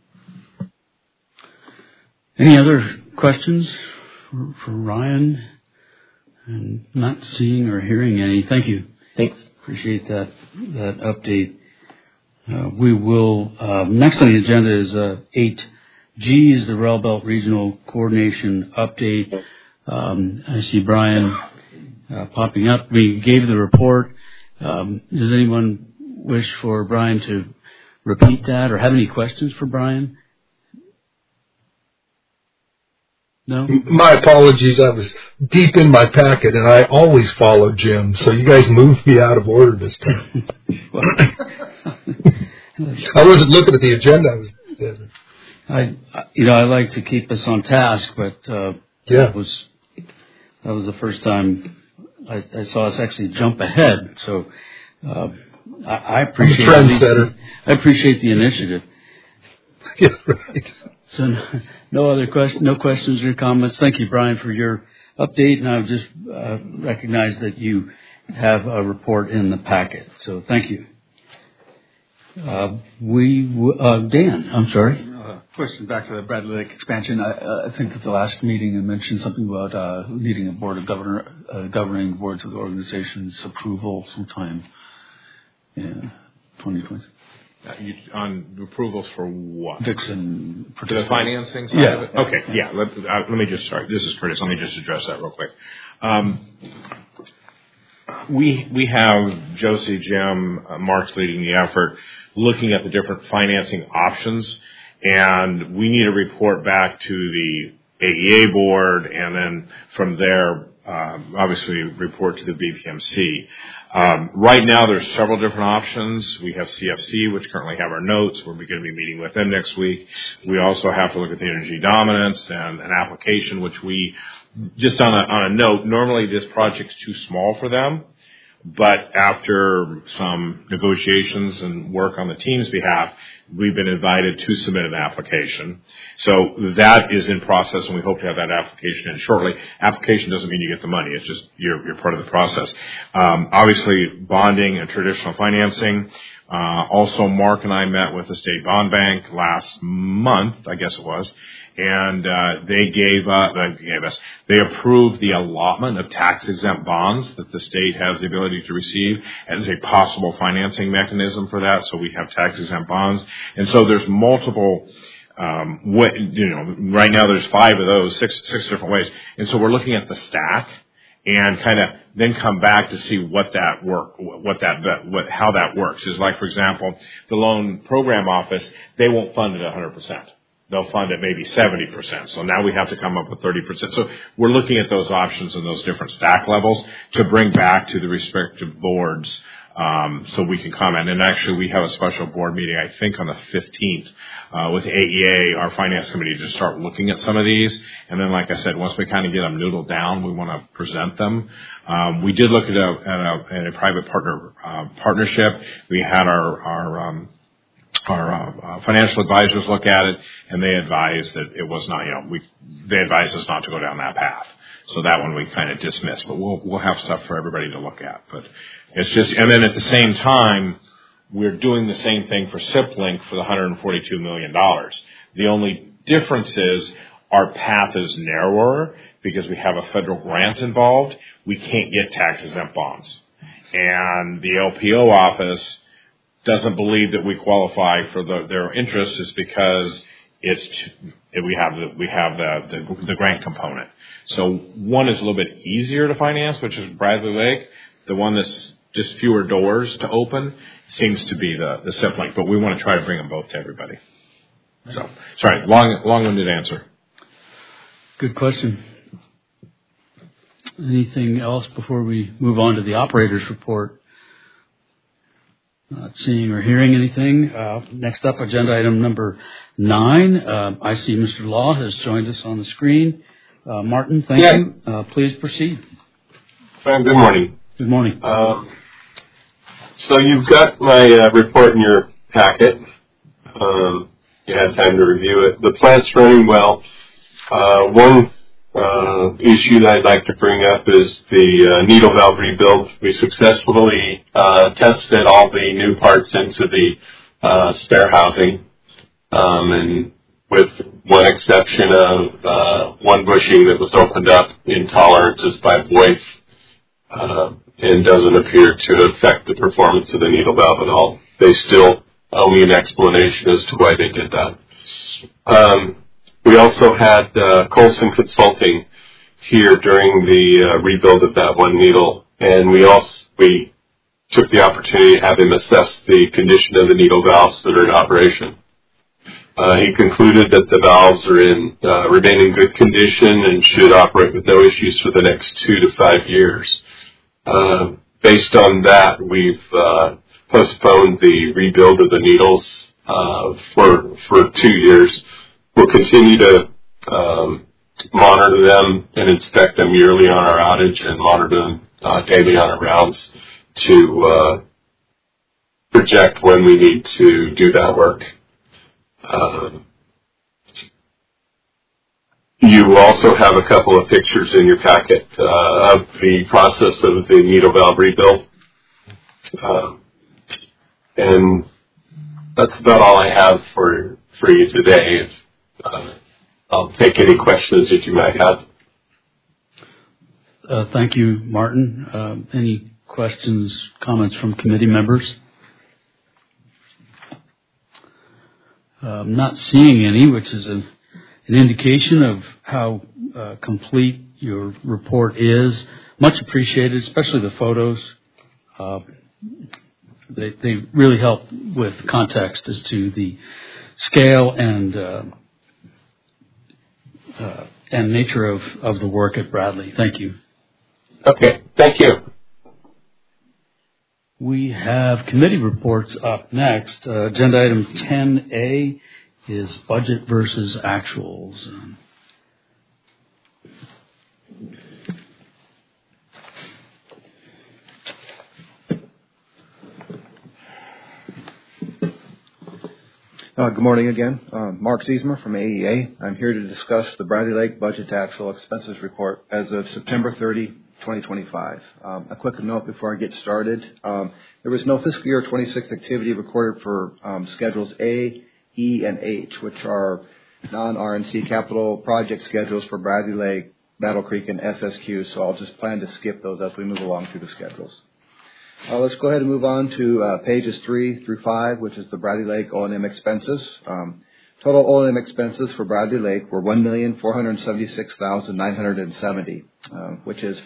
Any other questions for Ryan? And not seeing or hearing any. Thank you. Thanks. Appreciate that update. We will, next on the agenda is 8G is the Rail Belt Regional Coordination Update. I see Brian popping up. We gave the report. Does anyone wish for Brian to repeat that or have any questions for Brian? No? My apologies. I was deep in my packet, and I always follow Jim, so you guys moved me out of order this time. I wasn't looking at the agenda. I like to keep us on task, but that was the first time I saw us actually jump ahead. So I appreciate I appreciate the initiative. Yeah, right. So no questions or comments. Thank you, Brian, for your update, and I would just recognize that you have a report in the packet. So thank you. Dan, I'm sorry. Question back to the Bradley Lake expansion. I think at the last meeting you mentioned something about needing a board of governing boards of the organization's approval sometime in 2020. On approvals for what? Dixon. For the financing side of it? Okay, yeah. Let me just start. This is Curtis. Let me just address that real quick. We have Josie, Jim, Mark's leading the effort, looking at the different financing options, and we need a report back to the AEA board, and then from there, obviously, report to the BPMC. Right now, there's several different options. We have CFC, which currently have our notes. We're going to be meeting with them next week. We also have to look at the energy dominance and an application, which we, just on a note, normally this project's too small for them. But after some negotiations and work on the team's behalf, we've been invited to submit an application. So that is in process, and we hope to have that application in shortly. Application doesn't mean you get the money. It's just you're part of the process. Obviously, bonding and traditional financing. Also, Mark and I met with the State Bond Bank last month, I guess it was, and they approved the allotment of tax-exempt bonds that the state has the ability to receive as a possible financing mechanism for that. So we have tax-exempt bonds, and so there's multiple. Right now there's 5 of those, six different ways, and so we're looking at the stack and kind of then come back to see how that works. Is like, for example, the loan program office, they won't fund it 100%. They'll fund it maybe 70%. So now we have to come up with 30%. So we're looking at those options and those different stack levels to bring back to the respective boards so we can comment. And actually, we have a special board meeting, I think, on the 15th with AEA, our finance committee, to start looking at some of these. And then, like I said, once we kind of get them noodled down, we want to present them. We did look at a private partnership. We had our financial advisors look at it, and they advised that it was not, they advised us not to go down that path. So that one we kind of dismissed, but we'll have stuff for everybody to look at. But it's just, and then at the same time, we're doing the same thing for SIP-Link for the $142 million. The only difference is our path is narrower because we have a federal grant involved. We can't get tax-exempt bonds. And the LPO office doesn't believe that we qualify for their interest is because we have the grant component. So one is a little bit easier to finance, which is Bradley Lake. The one that's just fewer doors to open seems to be the SIP-Link, but we want to try to bring them both to everybody. So, sorry, long-winded answer. Good question. Anything else before we move on to the operator's report? Not seeing or hearing anything. Next up, agenda item number 9. I see Mr. Law has joined us on the screen. Martin, thank you. Please proceed. Good morning. Good morning. So you've got my report in your packet. You had time to review it. The plant's running well. One issue that I'd like to bring up is the needle valve rebuild. We successfully tested all the new parts into the spare housing, and with one exception of one bushing that was opened up in tolerances by Voith, and doesn't appear to affect the performance of the needle valve at all. They still owe me an explanation as to why they did that. We also had Colson Consulting here during the rebuild of that one needle, and we took the opportunity to have him assess the condition of the needle valves that are in operation. He concluded that the valves are in remaining good condition and should operate with no issues for the next 2 to 5 years. Based on that, we've postponed the rebuild of the needles for 2 years. We'll continue to monitor them and inspect them yearly on our outage and monitor them daily on our rounds to project when we need to do that work. You also have a couple of pictures in your packet of the process of the needle valve rebuild. And that's about all I have for you today. I'll take any questions that you might have. Thank you, Martin. Any questions, comments from committee members? I'm not seeing any, which is an indication of how complete your report is. Much appreciated, especially the photos. They really help with context as to the scale and nature of the work at Bradley. Thank you. Okay, thank you. We have committee reports up next. Agenda item 10A is budget versus actuals. Good morning again. Mark Ziesmer from AEA. I'm here to discuss the Bradley Lake Budget to Actual Expenses Report as of September 30, 2025. A quick note before I get started. There was no fiscal year 26 activity recorded for Schedules A, E, and H, which are non-RNC capital project schedules for Bradley Lake, Battle Creek, and SSQ, so I'll just plan to skip those as we move along through the schedules. Let's go ahead and move on to pages 3 through 5, which is the Bradley Lake O&M expenses. Total O&M expenses for Bradley Lake were $1,476,970, which is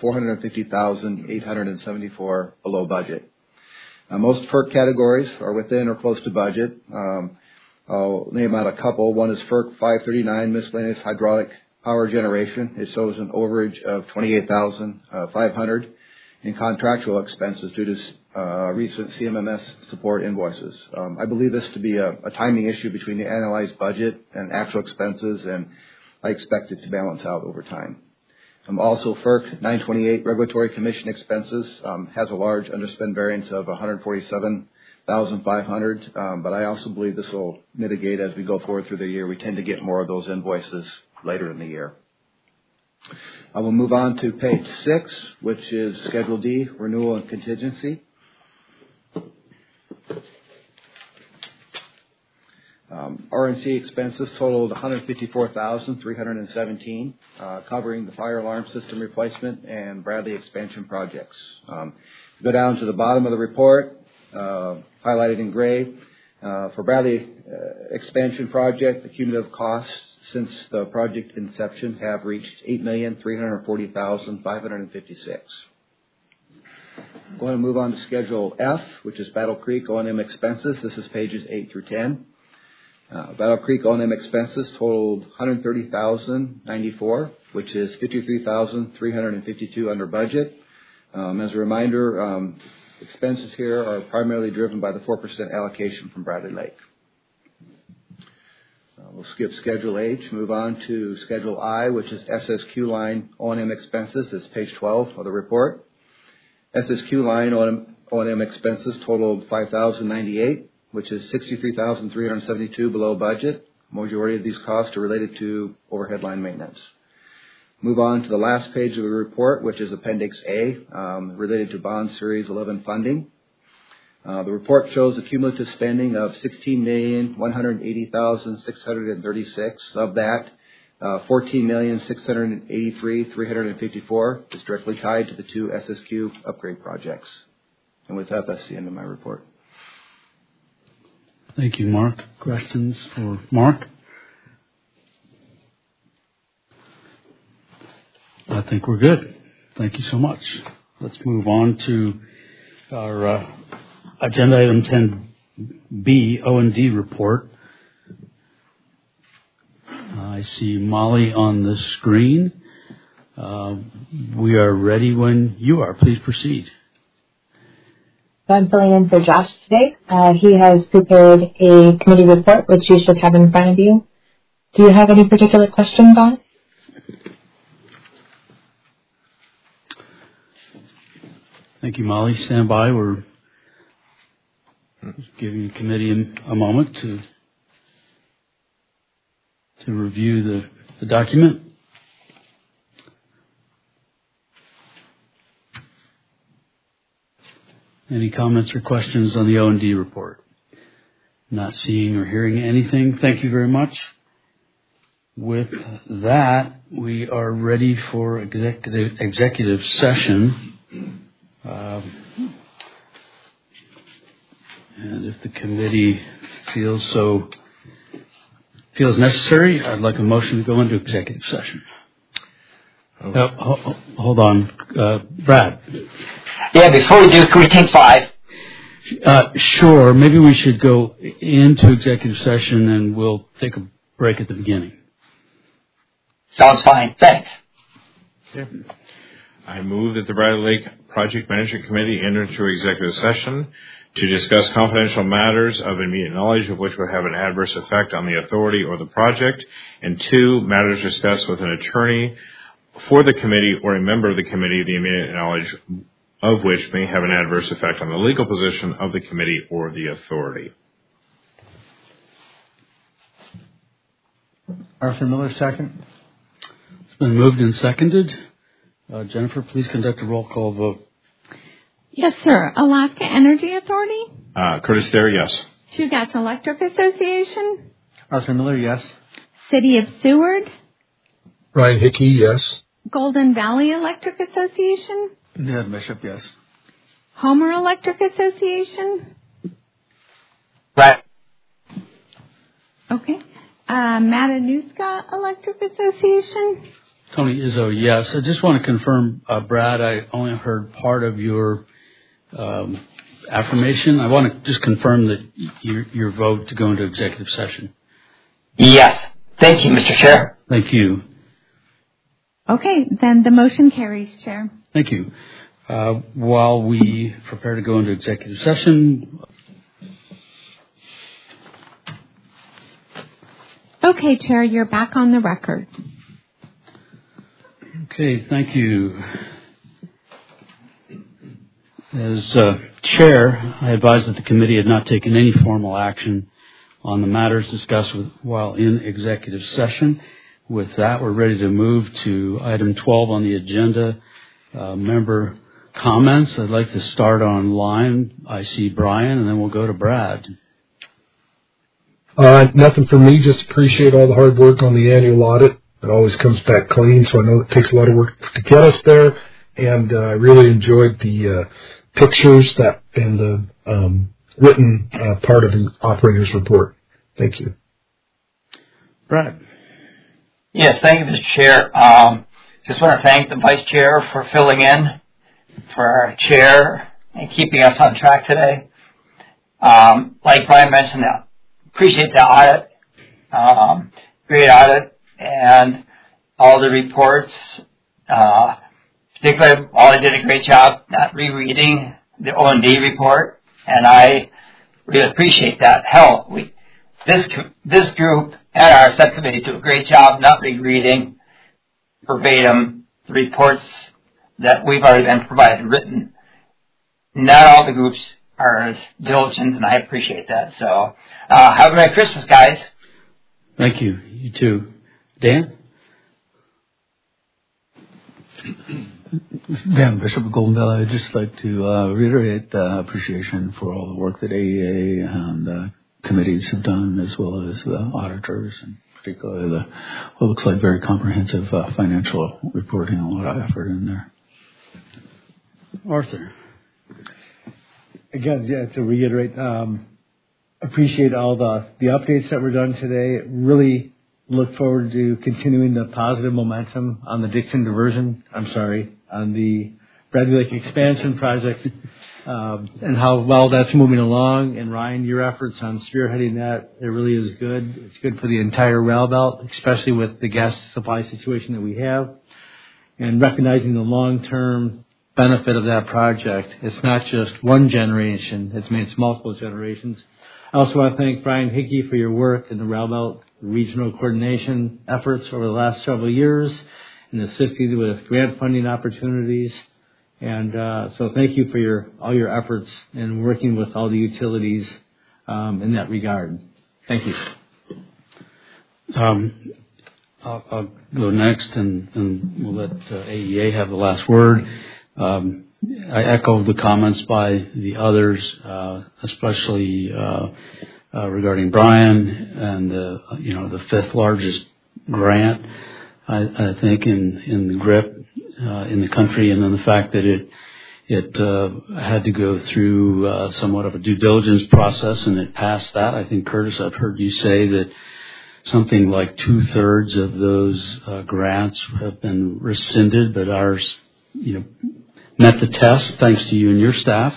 $450,874 below budget. Most FERC categories are within or close to budget. I'll name out a couple. One is FERC 539, miscellaneous hydraulic power generation. It shows an overage of $28,500 in contractual expenses due to recent CMMS support invoices. I believe this to be a timing issue between the analyzed budget and actual expenses, and I expect it to balance out over time. Also, FERC 928 Regulatory Commission expenses has a large underspend variance of $147,500, but I also believe this will mitigate as we go forward through the year. We tend to get more of those invoices later in the year. I will move on to page 6, which is Schedule D, Renewal and Contingency. RNC expenses totaled $154,317, covering the fire alarm system replacement and Bradley expansion projects. Go down to the bottom of the report, highlighted in gray. For Bradley expansion project, the cumulative costs since the project inception have reached $8,340,556. Going to move on to Schedule F, which is Battle Creek O&M expenses. This is pages 8 through 10. Battle Creek O&M expenses totaled $130,094, which is $53,352 under budget. As a reminder, expenses here are primarily driven by the 4% allocation from Bradley Lake. We'll skip Schedule H, move on to Schedule I, which is SSQ line O&M expenses. This is page 12 of the report. SSQ line O&M expenses totaled $5,098, which is $63,372 below budget. Majority of these costs are related to overhead line maintenance. Move on to the last page of the report, which is Appendix A, related to Bond Series 11 funding. The report shows a cumulative spending of $16,180,636. Of that, $14,683,354 is directly tied to the 2 SSQ upgrade projects. And with that, that's the end of my report. Thank you, Mark. Questions for Mark? I think we're good. Thank you so much. Let's move on to our agenda item 10B, O&D report. I see Molly on the screen. We are ready when you are. Please proceed. I'm filling in for Josh today. He has prepared a committee report, which you should have in front of you. Do you have any particular questions on it? Thank you, Molly. Stand by. We're Giving the committee a moment to review the document. Any comments or questions on the O&D report? Not seeing or hearing anything. Thank you very much. With that, we are ready for executive session. And if the committee feels necessary, I'd like a motion to go into executive session. Hold on. Brad. Yeah, before we do, can we take 5? Sure. Maybe we should go into executive session and we'll take a break at the beginning. Sounds fine. Thanks. Okay. I move that the Bradley Lake Project Management Committee enter into executive session to discuss confidential matters of immediate knowledge of which would have an adverse effect on the authority or the project, and 2, matters discussed with an attorney for the committee or a member of the committee, the immediate knowledge of which may have an adverse effect on the legal position of the committee or the authority. Arthur Miller, second. It's been moved and seconded. Jennifer, please conduct a roll call vote. Yes, sir. Alaska Energy Authority? Curtis Thayer, yes. Chugach Electric Association? Arthur Miller, yes. City of Seward? Ryan Hickey, yes. Golden Valley Electric Association? Ned Bishop, yes. Homer Electric Association? Right. Okay. Matanuska Electric Association? Tony Izzo, yes. I just want to confirm, Brad, I only heard part of your affirmation. I want to just confirm that your vote to go into executive session. Yes. Thank you, Mr. Chair. Thank you. Okay, then the motion carries, Chair. Thank you. While we prepare to go into executive session. Okay, Chair, you're back on the record. Okay, thank you. As chair, I advise that the committee had not taken any formal action on the matters discussed while in executive session. With that, we're ready to move to item 12 on the agenda, member comments. I'd like to start online. I see Brian, and then we'll go to Brad. Nothing for me, just appreciate all the hard work on the annual audit. It always comes back clean, so I know it takes a lot of work to get us there. And I really enjoyed the pictures and the written part of the operator's report. Thank you. Brad. Yes, thank you, Mr. Chair. Just want to thank the Vice Chair for filling in for our Chair and keeping us on track today. Like Brian mentioned, appreciate the audit, great audit, and all the reports. Particularly, Wally did a great job not rereading the O&D report, and I really appreciate that. Hell, this group and our subcommittee do a great job not rereading verbatim the reports that we've already been provided written. Not all the groups are as diligent, and I appreciate that. So, have a Merry Christmas, guys. Thank you. You too. Dan? Dan Bishop of Golden Valley. I'd just like to reiterate appreciation for all the work that AEA and committees have done, as well as the auditors, and particularly what looks like very comprehensive financial reporting. A lot of effort in there. Arthur. Again, yeah, to reiterate, appreciate all the updates that were done today. Really look forward to continuing the positive momentum on the Dixon diversion. On the Bradley Lake expansion project, and how well that's moving along. And Ryan, your efforts on spearheading that, it really is good. It's good for the entire rail belt, especially with the gas supply situation that we have, and recognizing the long-term benefit of that project. It's not just one generation; it's multiple generations. I also want to thank Brian Hickey for your work in the rail belt regional coordination efforts over the last several years, and assisting with grant funding opportunities And so thank you for all your efforts in working with all the utilities in that regard. Thank you. I'll go next, and we'll let AEA have the last word. I echo the comments by the others, especially regarding Brian and the fifth largest grant, I think, in the GRIP in the country, and then the fact that it had to go through somewhat of a due diligence process, and it passed that. I think, Curtis, I've heard you say that something like 2/3 of those grants have been rescinded, but ours, met the test, thanks to you and your staff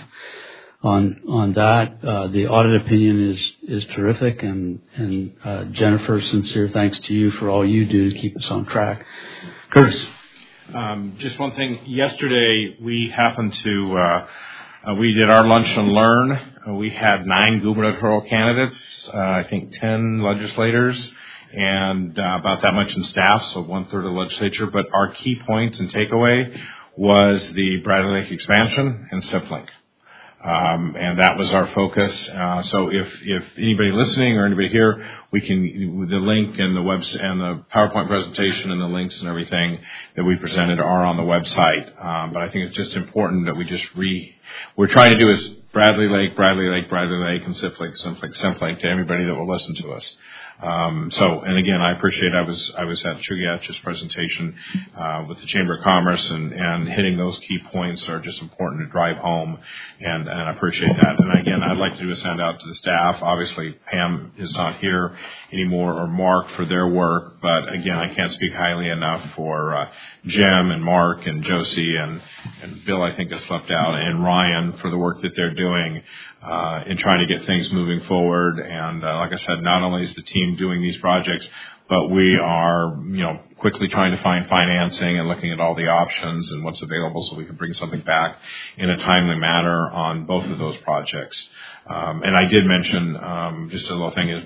on that. The audit opinion is terrific, and Jennifer, sincere thanks to you for all you do to keep us on track. Curtis. Just one thing. Yesterday, we happened to, we did our lunch and learn. We had 9 gubernatorial candidates, I think 10 legislators, and about that much in staff, so 1/3 of the legislature. But our key points and takeaway was the Bradley Lake expansion and SIPLink. And that was our focus. So if anybody listening or anybody here, we can, the link and the website and the PowerPoint presentation and the links and everything that we presented are on the website. But I think it's just important that we just we're trying to do is Bradley Lake, and SIPLink to everybody that will listen to us. And again, I appreciate I was at Chugyach's presentation with the Chamber of Commerce, and hitting those key points are just important to drive home, and I appreciate that. And again, I'd like to do a send out to the staff. Obviously, Pam is not here anymore, or Mark, for their work, but again, I can't speak highly enough for Jim and Mark and Josie and Bill, I think, has left out, and Ryan for the work that they're doing in trying to get things moving forward. And like I said, not only is the team doing these projects, but we are, quickly trying to find financing and looking at all the options and what's available so we can bring something back in a timely manner on both of those projects. And I did mention, just a little thing is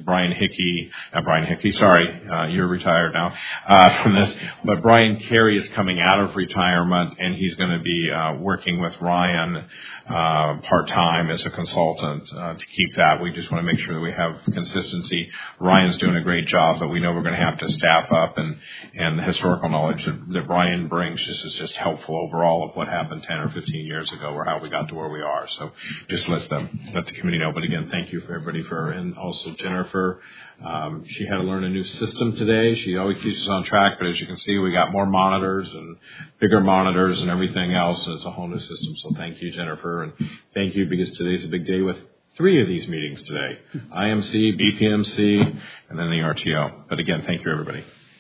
you're retired now, from this, but Brian Carey is coming out of retirement, and he's going to be, working with Ryan, part-time as a consultant, to keep that. We just want to make sure that we have consistency. Ryan's doing a great job, but we know we're going to have to staff up, and the historical knowledge that Brian brings is just helpful overall of what happened 10 or 15 years ago, or how we got to where we are. So just let the committee know. But again, thank you for everybody and also Jennifer. She had to learn a new system today. She always keeps us on track, but as you can see, we got more monitors and bigger monitors and everything else, and it's a whole new system. So thank you, Jennifer, and thank you, because today's a big day with 3 of these meetings today: IMC, BPMC, and then the RTO. But again, thank you, everybody.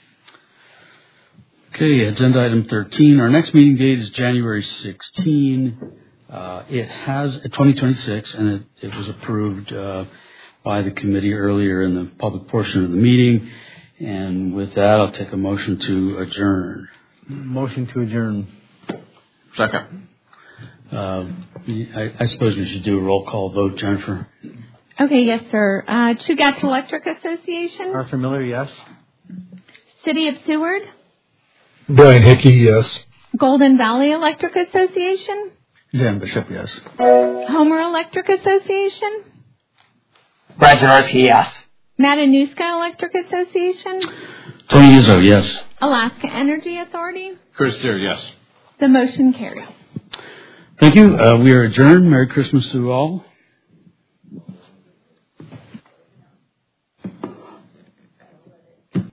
Okay, agenda item 13. Our next meeting date is January 16. It has 2026, and it was approved by the committee earlier in the public portion of the meeting. And with that, I'll take a motion to adjourn. Motion to adjourn. Second. I suppose we should do a roll call vote, Jennifer. Okay, yes, sir. Chugach Electric Association. Arthur Miller, yes. City of Seward. Brian Hickey, yes. Golden Valley Electric Association. Dan Bishop, yes. Homer Electric Association. Brad Jaworski, yes. Matanuska Electric Association. Tony Izzo, yes. Alaska Energy Authority. Chris Deere, yes. The motion carries. Thank you. We are adjourned. Merry Christmas to all.